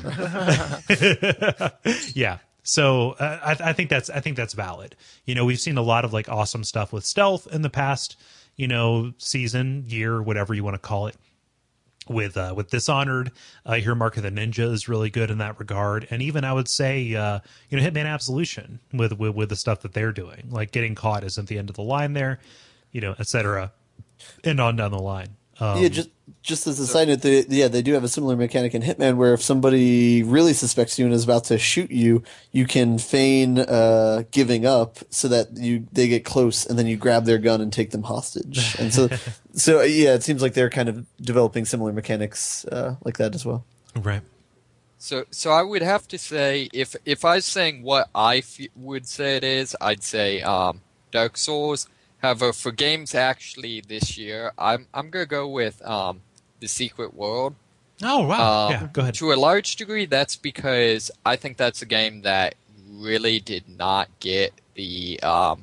Yeah. So I think that's valid. We've seen a lot of like awesome stuff with stealth in the past, season, year, whatever you want to call it. With Dishonored, I hear Mark of the Ninja is really good in that regard, and even I would say, Hitman Absolution with the stuff that they're doing, like Getting Caught isn't the end of the line there, etc. And on down the line. Just as a side note, they do have a similar mechanic in Hitman where if somebody really suspects you and is about to shoot you, you can feign giving up so that they get close and then you grab their gun and take them hostage. And so it seems like they're kind of developing similar mechanics like that as well. Right. So I would have to say if I was saying what I would say it is, I'd say Dark Souls. However, for games actually this year, I'm gonna go with The Secret World. Oh wow! Yeah, go ahead. To a large degree, that's because I think that's a game that really did not get the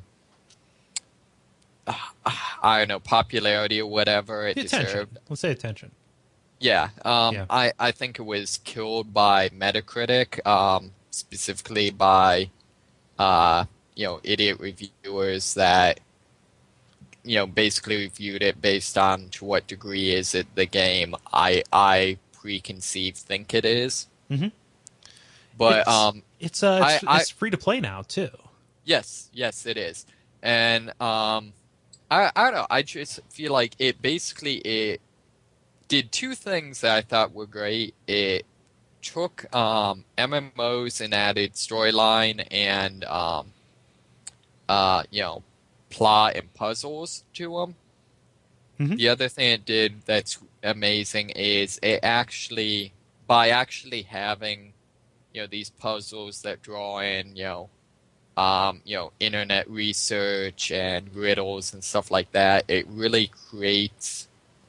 popularity or whatever it deserved. Let's say attention. Yeah, I think it was killed by Metacritic, specifically by idiot reviewers that basically reviewed it based on to what degree is it the game I preconceived think it is. Mm-hmm. But it's free to play now too. Yes, it is, and I don't know. I just feel like it did two things that I thought were great. It took MMOs and added storyline and plot and puzzles to them. Mm-hmm. The other thing it did that's amazing is it by actually having these puzzles that draw in internet research and riddles and stuff like that, it really creates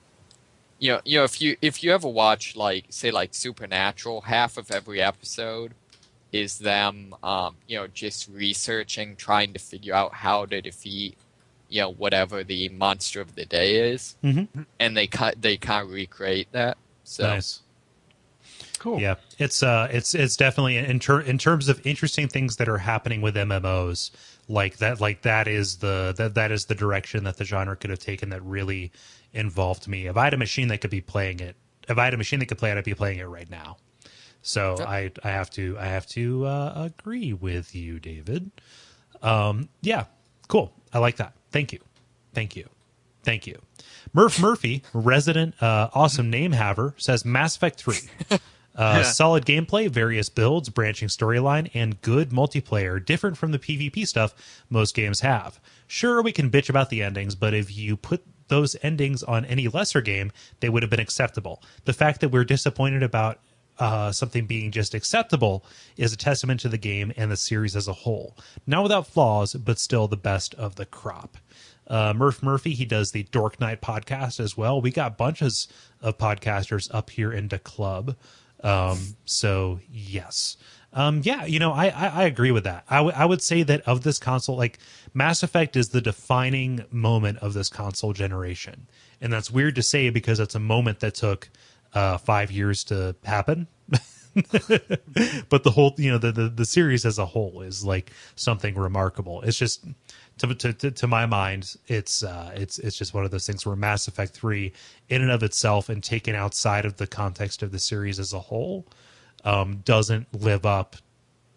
if you ever watch say Supernatural, half of every episode is them, just researching, trying to figure out how to defeat, whatever the monster of the day is, mm-hmm. and they kind of recreate that. So nice, cool. Yeah, it's definitely in terms of interesting things that are happening with MMOs like that. Like that is the direction that the genre could have taken that really involved me. If I had a machine that could play it, I'd be playing it right now. So yep. I have to agree with you, David. Yeah, cool. I like that. Thank you. Murph Murphy, resident awesome name haver, says Mass Effect 3. Solid gameplay, various builds, branching storyline, and good multiplayer, different from the PvP stuff most games have. Sure, we can bitch about the endings, but if you put those endings on any lesser game, they would have been acceptable. The fact that we're disappointed about something being just acceptable is a testament to the game and the series as a whole. Not without flaws, but still the best of the crop. Murph Murphy, he does the Dork Night podcast as well. We got bunches of podcasters up here in the club. So yes. I agree with that. I would say that of this console, like Mass Effect is the defining moment of this console generation. And that's weird to say because it's a moment that took 5 years to happen. But the whole, the series as a whole is like something remarkable. It's just to my mind, it's just one of those things where Mass Effect 3 in and of itself and taken outside of the context of the series as a whole, doesn't live up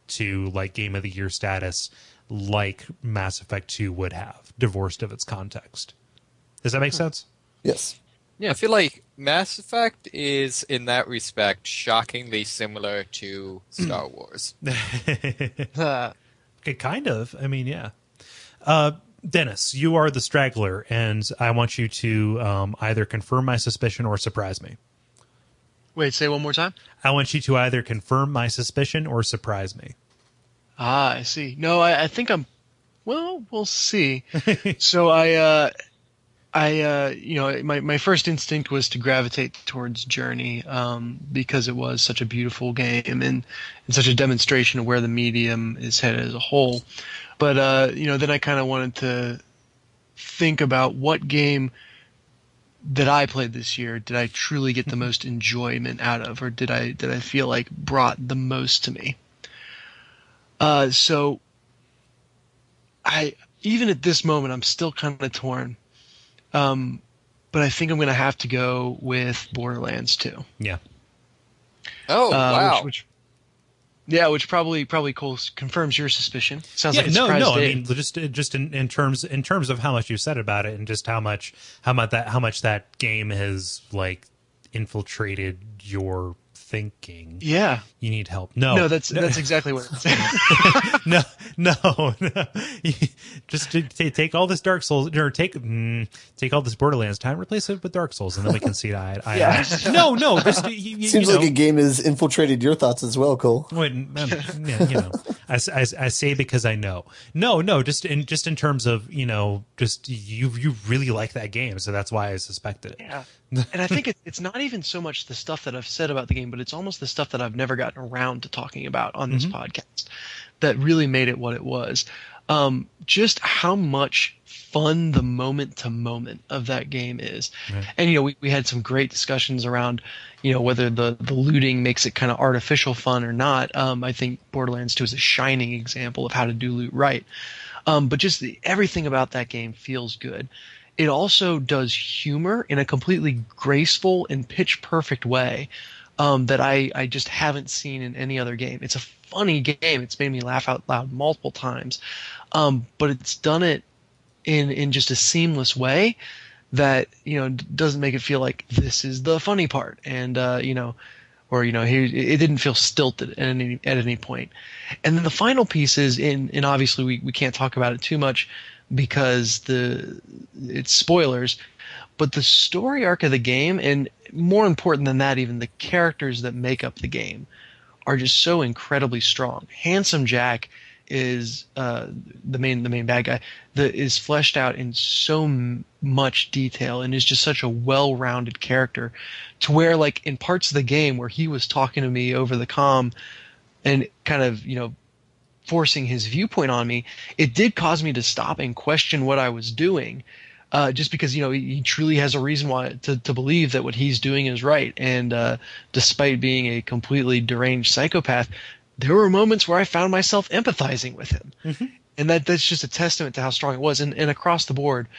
to like Game of the Year status like Mass Effect 2 would have, divorced of its context. Does that make sense? Yes. Yeah, I feel like Mass Effect is, in that respect, shockingly similar to Star Wars. Okay, kind of. I mean, yeah. Dennis, you are the straggler, and I want you to either confirm my suspicion or surprise me. Wait, say one more time. I want you to either confirm my suspicion or surprise me. Ah, I see. No, I think I'm. Well, we'll see. So I my first instinct was to gravitate towards Journey, because it was such a beautiful game and such a demonstration of where the medium is headed as a whole. But then I kind of wanted to think about what game that I played this year did I truly get the most enjoyment out of, or did I feel like brought the most to me. So I even at this moment I'm still kind of torn. But I think I'm going to have to go with Borderlands 2. Yeah. Oh, wow. Which probably confirms your suspicion. Sounds like a surprise. No. I mean, just in terms of how much you said about it, and just how much that game has like infiltrated your thinking. Yeah. You need help. No, that's exactly what it's saying. No. Just take all this Dark Souls, or take all this Borderlands time, replace it with Dark Souls, and then we can see eye. No. Just seems like a game has infiltrated your thoughts as well, Cole. Wait, I say because I know. No. Just in terms of just you really like that game, so that's why I suspected it. Yeah. And I think it's not even so much the stuff that I've said about the game, but it's almost the stuff that I've never gotten around to talking about on this podcast that really made it what it was. Just how much fun the moment to moment of that game is. Right. And, we had some great discussions around, whether the looting makes it kind of artificial fun or not. I think Borderlands 2 is a shining example of how to do loot right. But just everything about that game feels good. It also does humor in a completely graceful and pitch perfect way that I just haven't seen in any other game. It's a funny game. It's made me laugh out loud multiple times. But it's done it in just a seamless way that, doesn't make it feel like this is the funny part. And, it didn't feel stilted at any point. And then the final piece is and obviously we can't talk about it too much because it's spoilers, but the story arc of the game, and more important than that, even the characters that make up the game, are just so incredibly strong. Handsome Jack is the main bad guy that is fleshed out in so much detail and is just such a well-rounded character, to where like in parts of the game where he was talking to me over the comm and kind of forcing his viewpoint on me, it did cause me to stop and question what I was doing, just because he truly has a reason why to believe that what he's doing is right. And despite being a completely deranged psychopath, there were moments where I found myself empathizing with him, and that's just a testament to how strong it was. And across the board,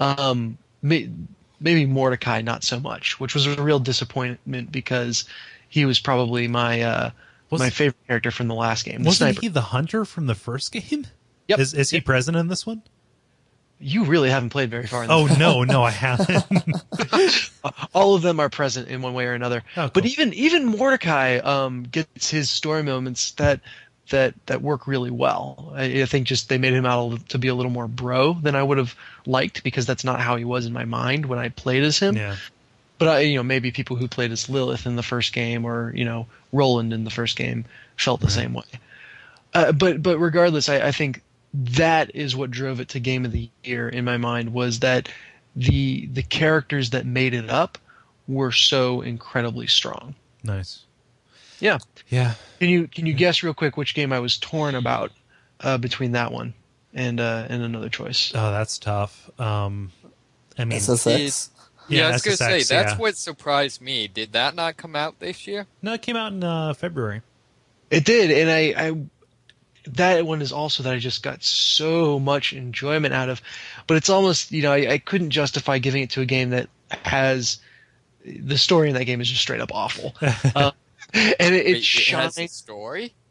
maybe Mordecai not so much, which was a real disappointment because he was probably my favorite character from the last game. Wasn't he the hunter from the first game? Yep. Is he present in this one? You really haven't played very far in this one. No, I haven't. All of them are present in one way or another. Oh, cool. But even Mordecai gets his story moments that work really well. I think just they made him out to be a little more bro than I would have liked, because that's not how he was in my mind when I played as him. Yeah. But maybe people who played as Lilith in the first game, or Roland in the first game, felt the same way. But regardless, I think that is what drove it to Game of the Year in my mind, was that the characters that made it up were so incredibly strong. Nice. Yeah. Yeah. Can you guess real quick which game I was torn about between that one and another choice? Oh, that's tough. I mean, SSX. Yeah, I was going to say, that's what surprised me. Did that not come out this year? No, it came out in February. It did, and I that one is also that I just got so much enjoyment out of. But it's almost, I couldn't justify giving it to a game that has the story in that game is just straight up awful. And it shines. Has a story?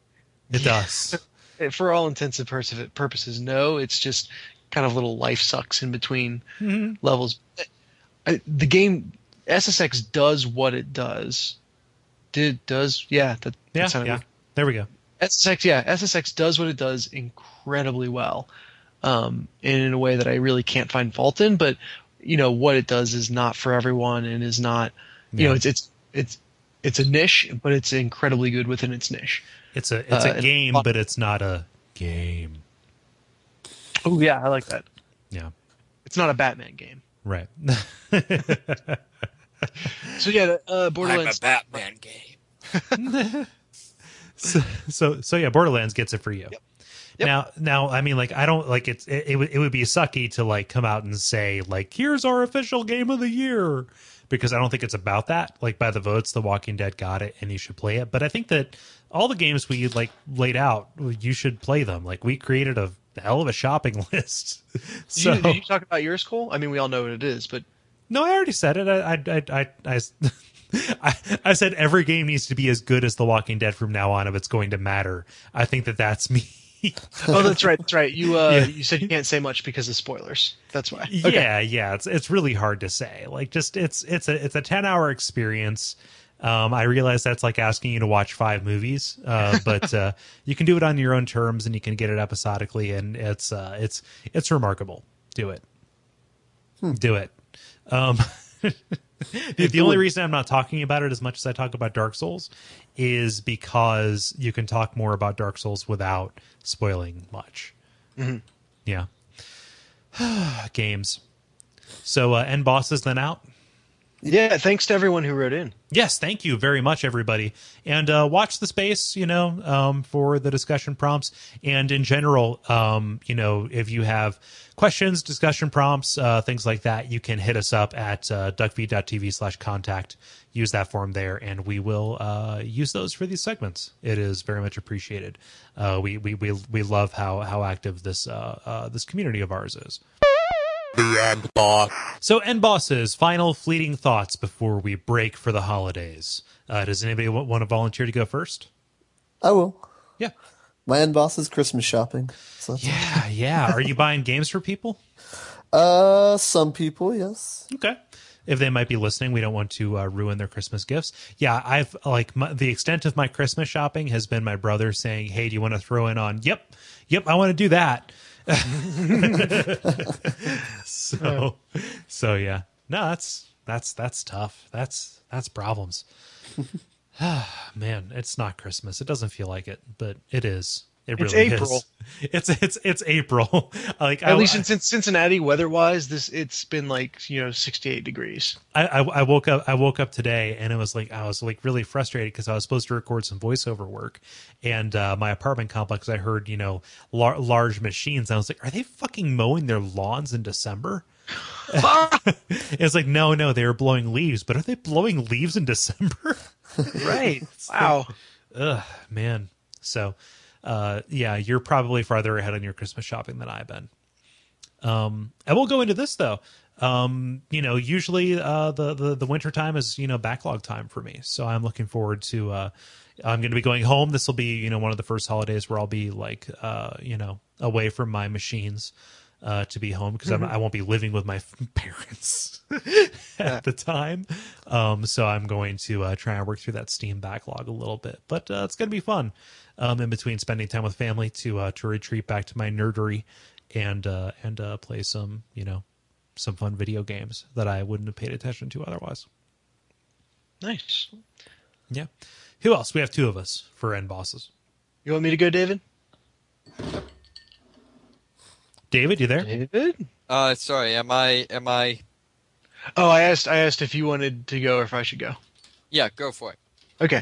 It does. For all intents and purposes, no. It's just kind of little life sucks in between levels. The game SSX does what it does. That sounded Yeah. There we go. SSX does what it does incredibly well, and in a way that I really can't find fault in. But what it does is not for everyone, and is not. It's a niche, but it's incredibly good within its niche. It's a game, but it's not a game. Oh yeah, I like that. Yeah, it's not a Batman game. Right. So Borderlands. I'm a Batman game. So yeah, Borderlands gets it for you. Yep. Now, I mean, like, I don't like it would be sucky to like come out and say like, here's our official game of the year, because I don't think it's about that. Like, by the votes, The Walking Dead got it, and you should play it. But I think that all the games we like laid out, you should play them. Like, we created a hell of a shopping list. So Did you talk about yours, Cole? I mean, we all know what it is, but no, I already said it. I said every game needs to be as good as The Walking Dead from now on if it's going to matter. I think that's me. Oh, that's right. That's right. You said you can't say much because of spoilers. That's why. Okay. Yeah. It's really hard to say. Like, just it's a 10-hour experience. I realize that's like asking you to watch 5 movies, but you can do it on your own terms, and you can get it episodically, and it's remarkable. Do it. Do it. The only reason I'm not talking about it as much as I talk about Dark Souls is because you can talk more about Dark Souls without spoiling much. Mm-hmm. Yeah. Games. So end bosses then out. Yeah, thanks to everyone who wrote in. Yes, thank you very much, everybody. And watch the space, for the discussion prompts. And in general, if you have questions, discussion prompts, things like that, you can hit us up at duckfeed.tv/contact. Use that form there, and we will use those for these segments. It is very much appreciated. We love how active this community of ours is. The end boss. So, end bosses, final fleeting thoughts before we break for the holidays. Does anybody want to volunteer to go first? I will. Yeah. My end boss is Christmas shopping. So Yeah. Are you buying games for people? Some people, yes. Okay. If they might be listening, we don't want to ruin their Christmas gifts. Yeah, I've the extent of my Christmas shopping has been my brother saying, "Hey, do you want to throw in on?" Yep, I want to do that. So yeah. No, that's tough. That's problems. Man, it's not Christmas. It doesn't feel like it, but it is. It really it's April. Is. It's April. Like, at least in Cincinnati, weather-wise, it's been like 68 degrees. I woke up today, and it was like I was like really frustrated because I was supposed to record some voiceover work, and my apartment complex, I heard large machines. And I was like, are they fucking mowing their lawns in December? It's like no, they were blowing leaves, but are they blowing leaves in December? Right. Wow. Ugh, man. So. Yeah, you're probably farther ahead on your Christmas shopping than I've been. I will go into this though. Usually the winter time is backlog time for me, so I'm looking forward to. I'm going to be going home. This will be one of the first holidays where I'll be like away from my machines. To be home because I won't be living with my parents at the time. So I'm going to try and work through that Steam backlog a little bit, but it's going to be fun. In between spending time with family to retreat back to my nerdery and play some fun video games that I wouldn't have paid attention to otherwise. Nice. Yeah. Who else? We have 2 of us for end bosses. You want me to go, David? David, you there? David? Sorry, am I? Oh, I asked if you wanted to go or if I should go. Yeah, go for it. Okay.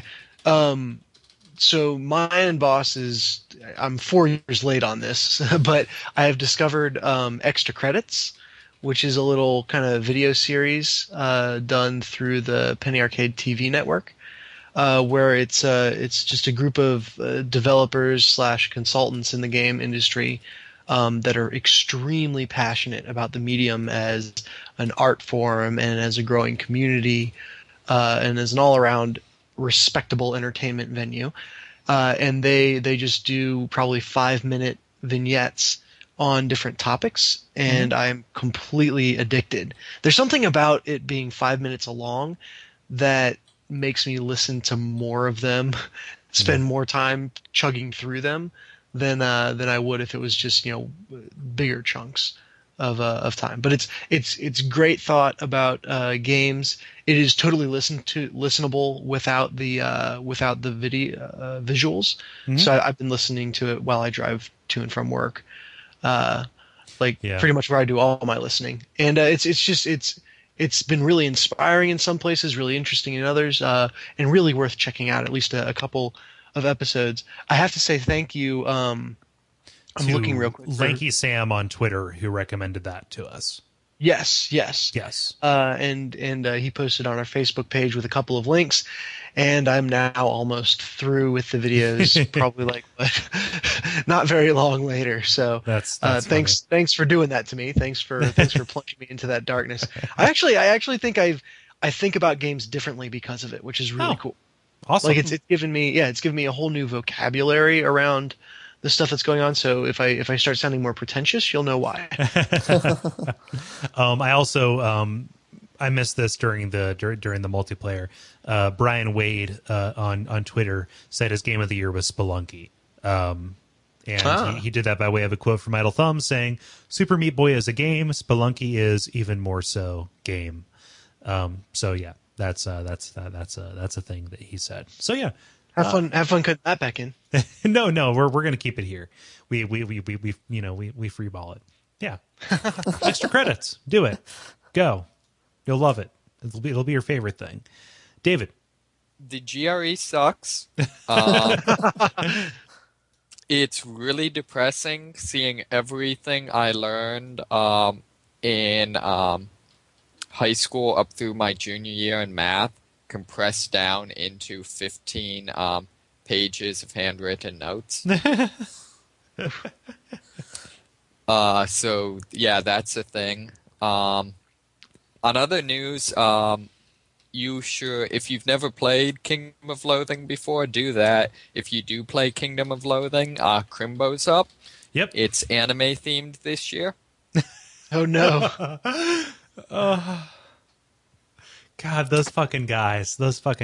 So my end boss is, I'm 4 years late on this, but I have discovered Extra Credits, which is a little kind of video series done through the Penny Arcade TV network, where it's just a group of developers / consultants in the game industry that are extremely passionate about the medium as an art form and as a growing community and as an all-around respectable entertainment venue. and they just do probably 5-minute vignettes on different topics, and I'm completely addicted. There's something about it being 5 minutes long that makes me listen to more of them, spend more time chugging through them than I would if it was just, you know, bigger chunks of time. But it's great thought about games. It is totally listenable without the video visuals. So I've been listening to it while I drive to and from work. Pretty much where I do all my listening, and it's been really inspiring in some places, really interesting in others, and really worth checking out. At least a couple of episodes. I have to say thank you. I'm looking real quick. Lanky Sam on Twitter, who recommended that to us. Yes. And he posted on our Facebook page with a couple of links, and I'm now almost through with the videos. Probably not very long later. So that's thanks for doing that to me. Thanks for plunging me into that darkness. I actually think I think about games differently because of it, which is really cool. Awesome. Like it's given me a whole new vocabulary around the stuff that's going on. So if I start sounding more pretentious, you'll know why. I also I missed this during the multiplayer. Brian Wade on Twitter said his game of the year was Spelunky. And he did that by way of a quote from Idle Thumbs saying, "Super Meat Boy is a game, Spelunky is even more so game." So yeah, that's a thing that he said. So yeah. Have fun cutting that back in. No, we're gonna keep it here. We free ball it. Yeah. Extra credits. Do it. Go. You'll love it. It'll be your favorite thing. David. The GRE sucks. It's really depressing seeing everything I learned in high school up through my junior year in math compressed down into 15 pages of handwritten notes. So yeah, that's a thing. On other news, if you've never played Kingdom of Loathing before, do that. If you do play Kingdom of Loathing, Crimbo's up. Yep. It's anime themed this year. Oh no. God, those fucking guys.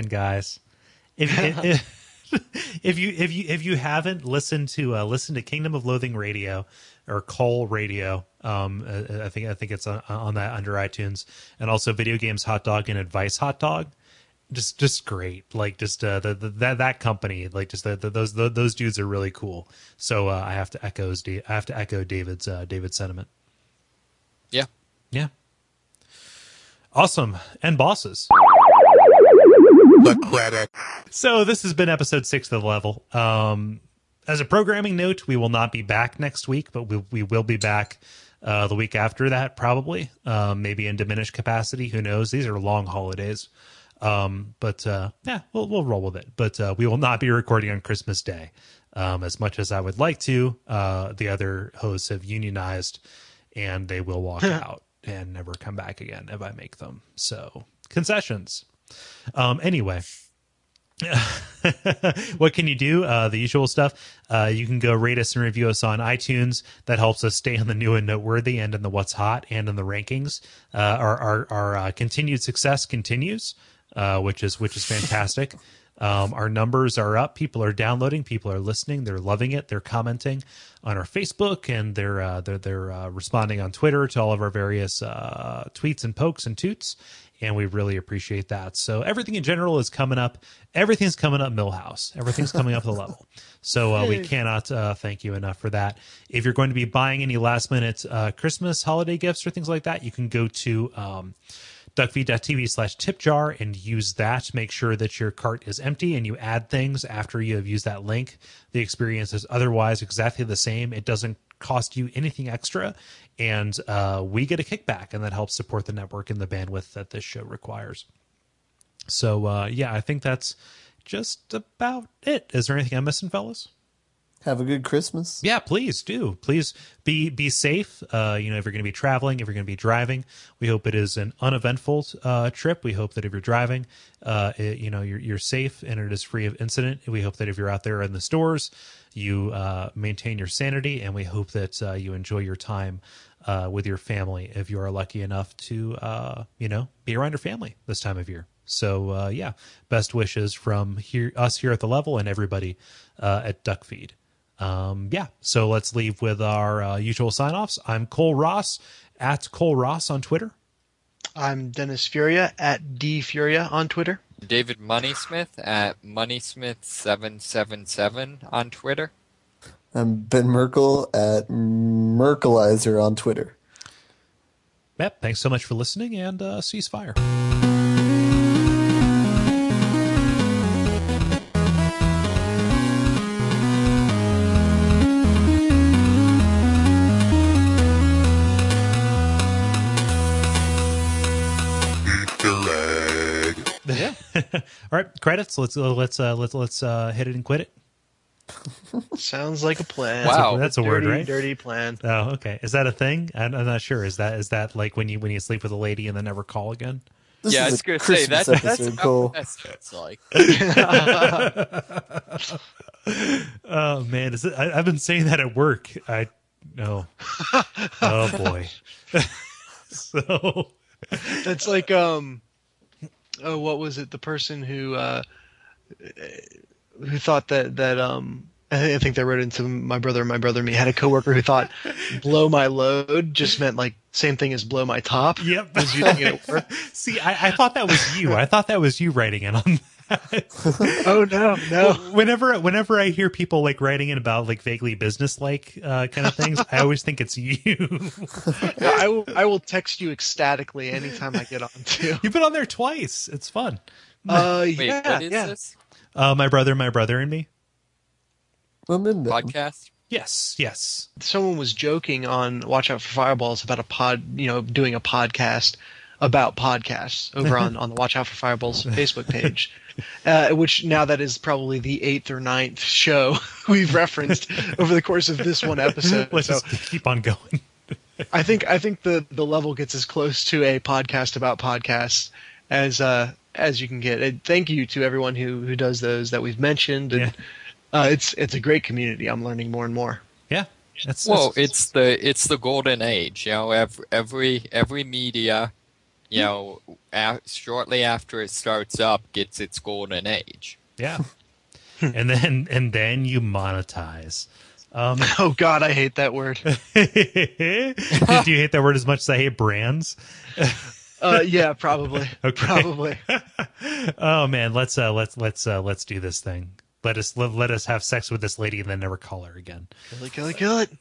If you haven't listened to Kingdom of Loathing Radio or Cole Radio, I think it's on that under iTunes, and also Video Games Hot Dog and Advice Hot Dog, just great. Like just that company, like just those dudes are really cool. So I have to echo David's sentiment. Yeah. Awesome. And bosses. The credit. So this has been episode 6 of The Level. As a programming note, we will not be back next week, but we will be back the week after that, probably. Maybe in diminished capacity. Who knows? These are long holidays. But we'll roll with it. But we will not be recording on Christmas Day. As much as I would like to, the other hosts have unionized, and they will walk out and never come back again if I make them. So concessions. Anyway, what can you do? The usual stuff. You can go rate us and review us on iTunes. That helps us stay on the new and noteworthy and in the what's hot and in the rankings. Our continued success continues, which is fantastic. Our numbers are up. People are downloading. People are listening. They're loving it. They're commenting on our Facebook, and they're responding on Twitter to all of our various tweets and pokes and toots. And we really appreciate that. So everything in general is coming up. Everything's coming up Millhouse. Everything's coming up the level. So we cannot thank you enough for that. If you're going to be buying any last minute Christmas holiday gifts or things like that, you can go to duckfeed.tv/tipjar and use that. Make sure that your cart is empty and you add things after you have used that link. The experience is otherwise exactly the same. It doesn't cost you anything extra, and we get a kickback, and that helps support the network and the bandwidth that this show requires. So I think that's just about it. Is there anything I'm missing, fellas? Have a good Christmas. Yeah, please do. Please be safe. If you're going to be traveling, if you're going to be driving, we hope it is an uneventful trip. We hope that if you're driving, you're safe and it is free of incident. We hope that if you're out there in the stores, you maintain your sanity, and we hope that you enjoy your time with your family if you are lucky enough to be around your family this time of year. So best wishes from us here at The Level and everybody at Duckfeed. So let's leave with our usual sign-offs. I'm Cole Ross at Cole Ross on Twitter. I'm Dennis Furia at DFuria on Twitter. David Moneysmith at Moneysmith777 on Twitter. I'm Ben Merkel at Merkelizer on Twitter. Yep, thanks so much for listening, and ceasefire. Yeah. All right, credits. Let's hit it and quit it. Sounds like a plan. Wow. That's a word, right? Dirty plan. Oh, okay. Is that a thing? I'm not sure. Is that like when you sleep with a lady and then never call again? This I is was a going to say Christmas that's episode, about Cole. what that sounds like. Oh man, I've been saying that at work. I know. Oh boy. So That's like what was it? The person who thought that I think they wrote into my brother and me had a coworker who thought blow my load just meant like same thing as blow my top. Yep. Was using it at work. See, I thought that was you. I thought that was you writing in on that. Oh no. Whenever I hear people like writing in about like vaguely business like kind of things, I always think it's you. I will text you ecstatically anytime I get on too. You've been on there twice. It's fun. Wait, Yeah, what is this? My brother, and me. I'm in there. Podcast? Yes. Someone was joking on Watch Out for Fireballs about doing a podcast about podcasts over on the Watch Out for Fireballs Facebook page, which now that is probably the 8th or 9th show we've referenced over the course of this one episode. Let's So just keep on going. I think the level gets as close to a podcast about podcasts as you can get. Thank you to everyone who does those that we've mentioned. And, it's a great community. I'm learning more and more. Yeah. It's the golden age. Every media, shortly after it starts up, gets its golden age. Yeah. and then you monetize. Oh God, I hate that word. Do you hate that word as much as I hate brands? Yeah, probably. Okay. Probably. Oh man, let's do this thing. Let us have sex with this lady and then never call her again. Kill it.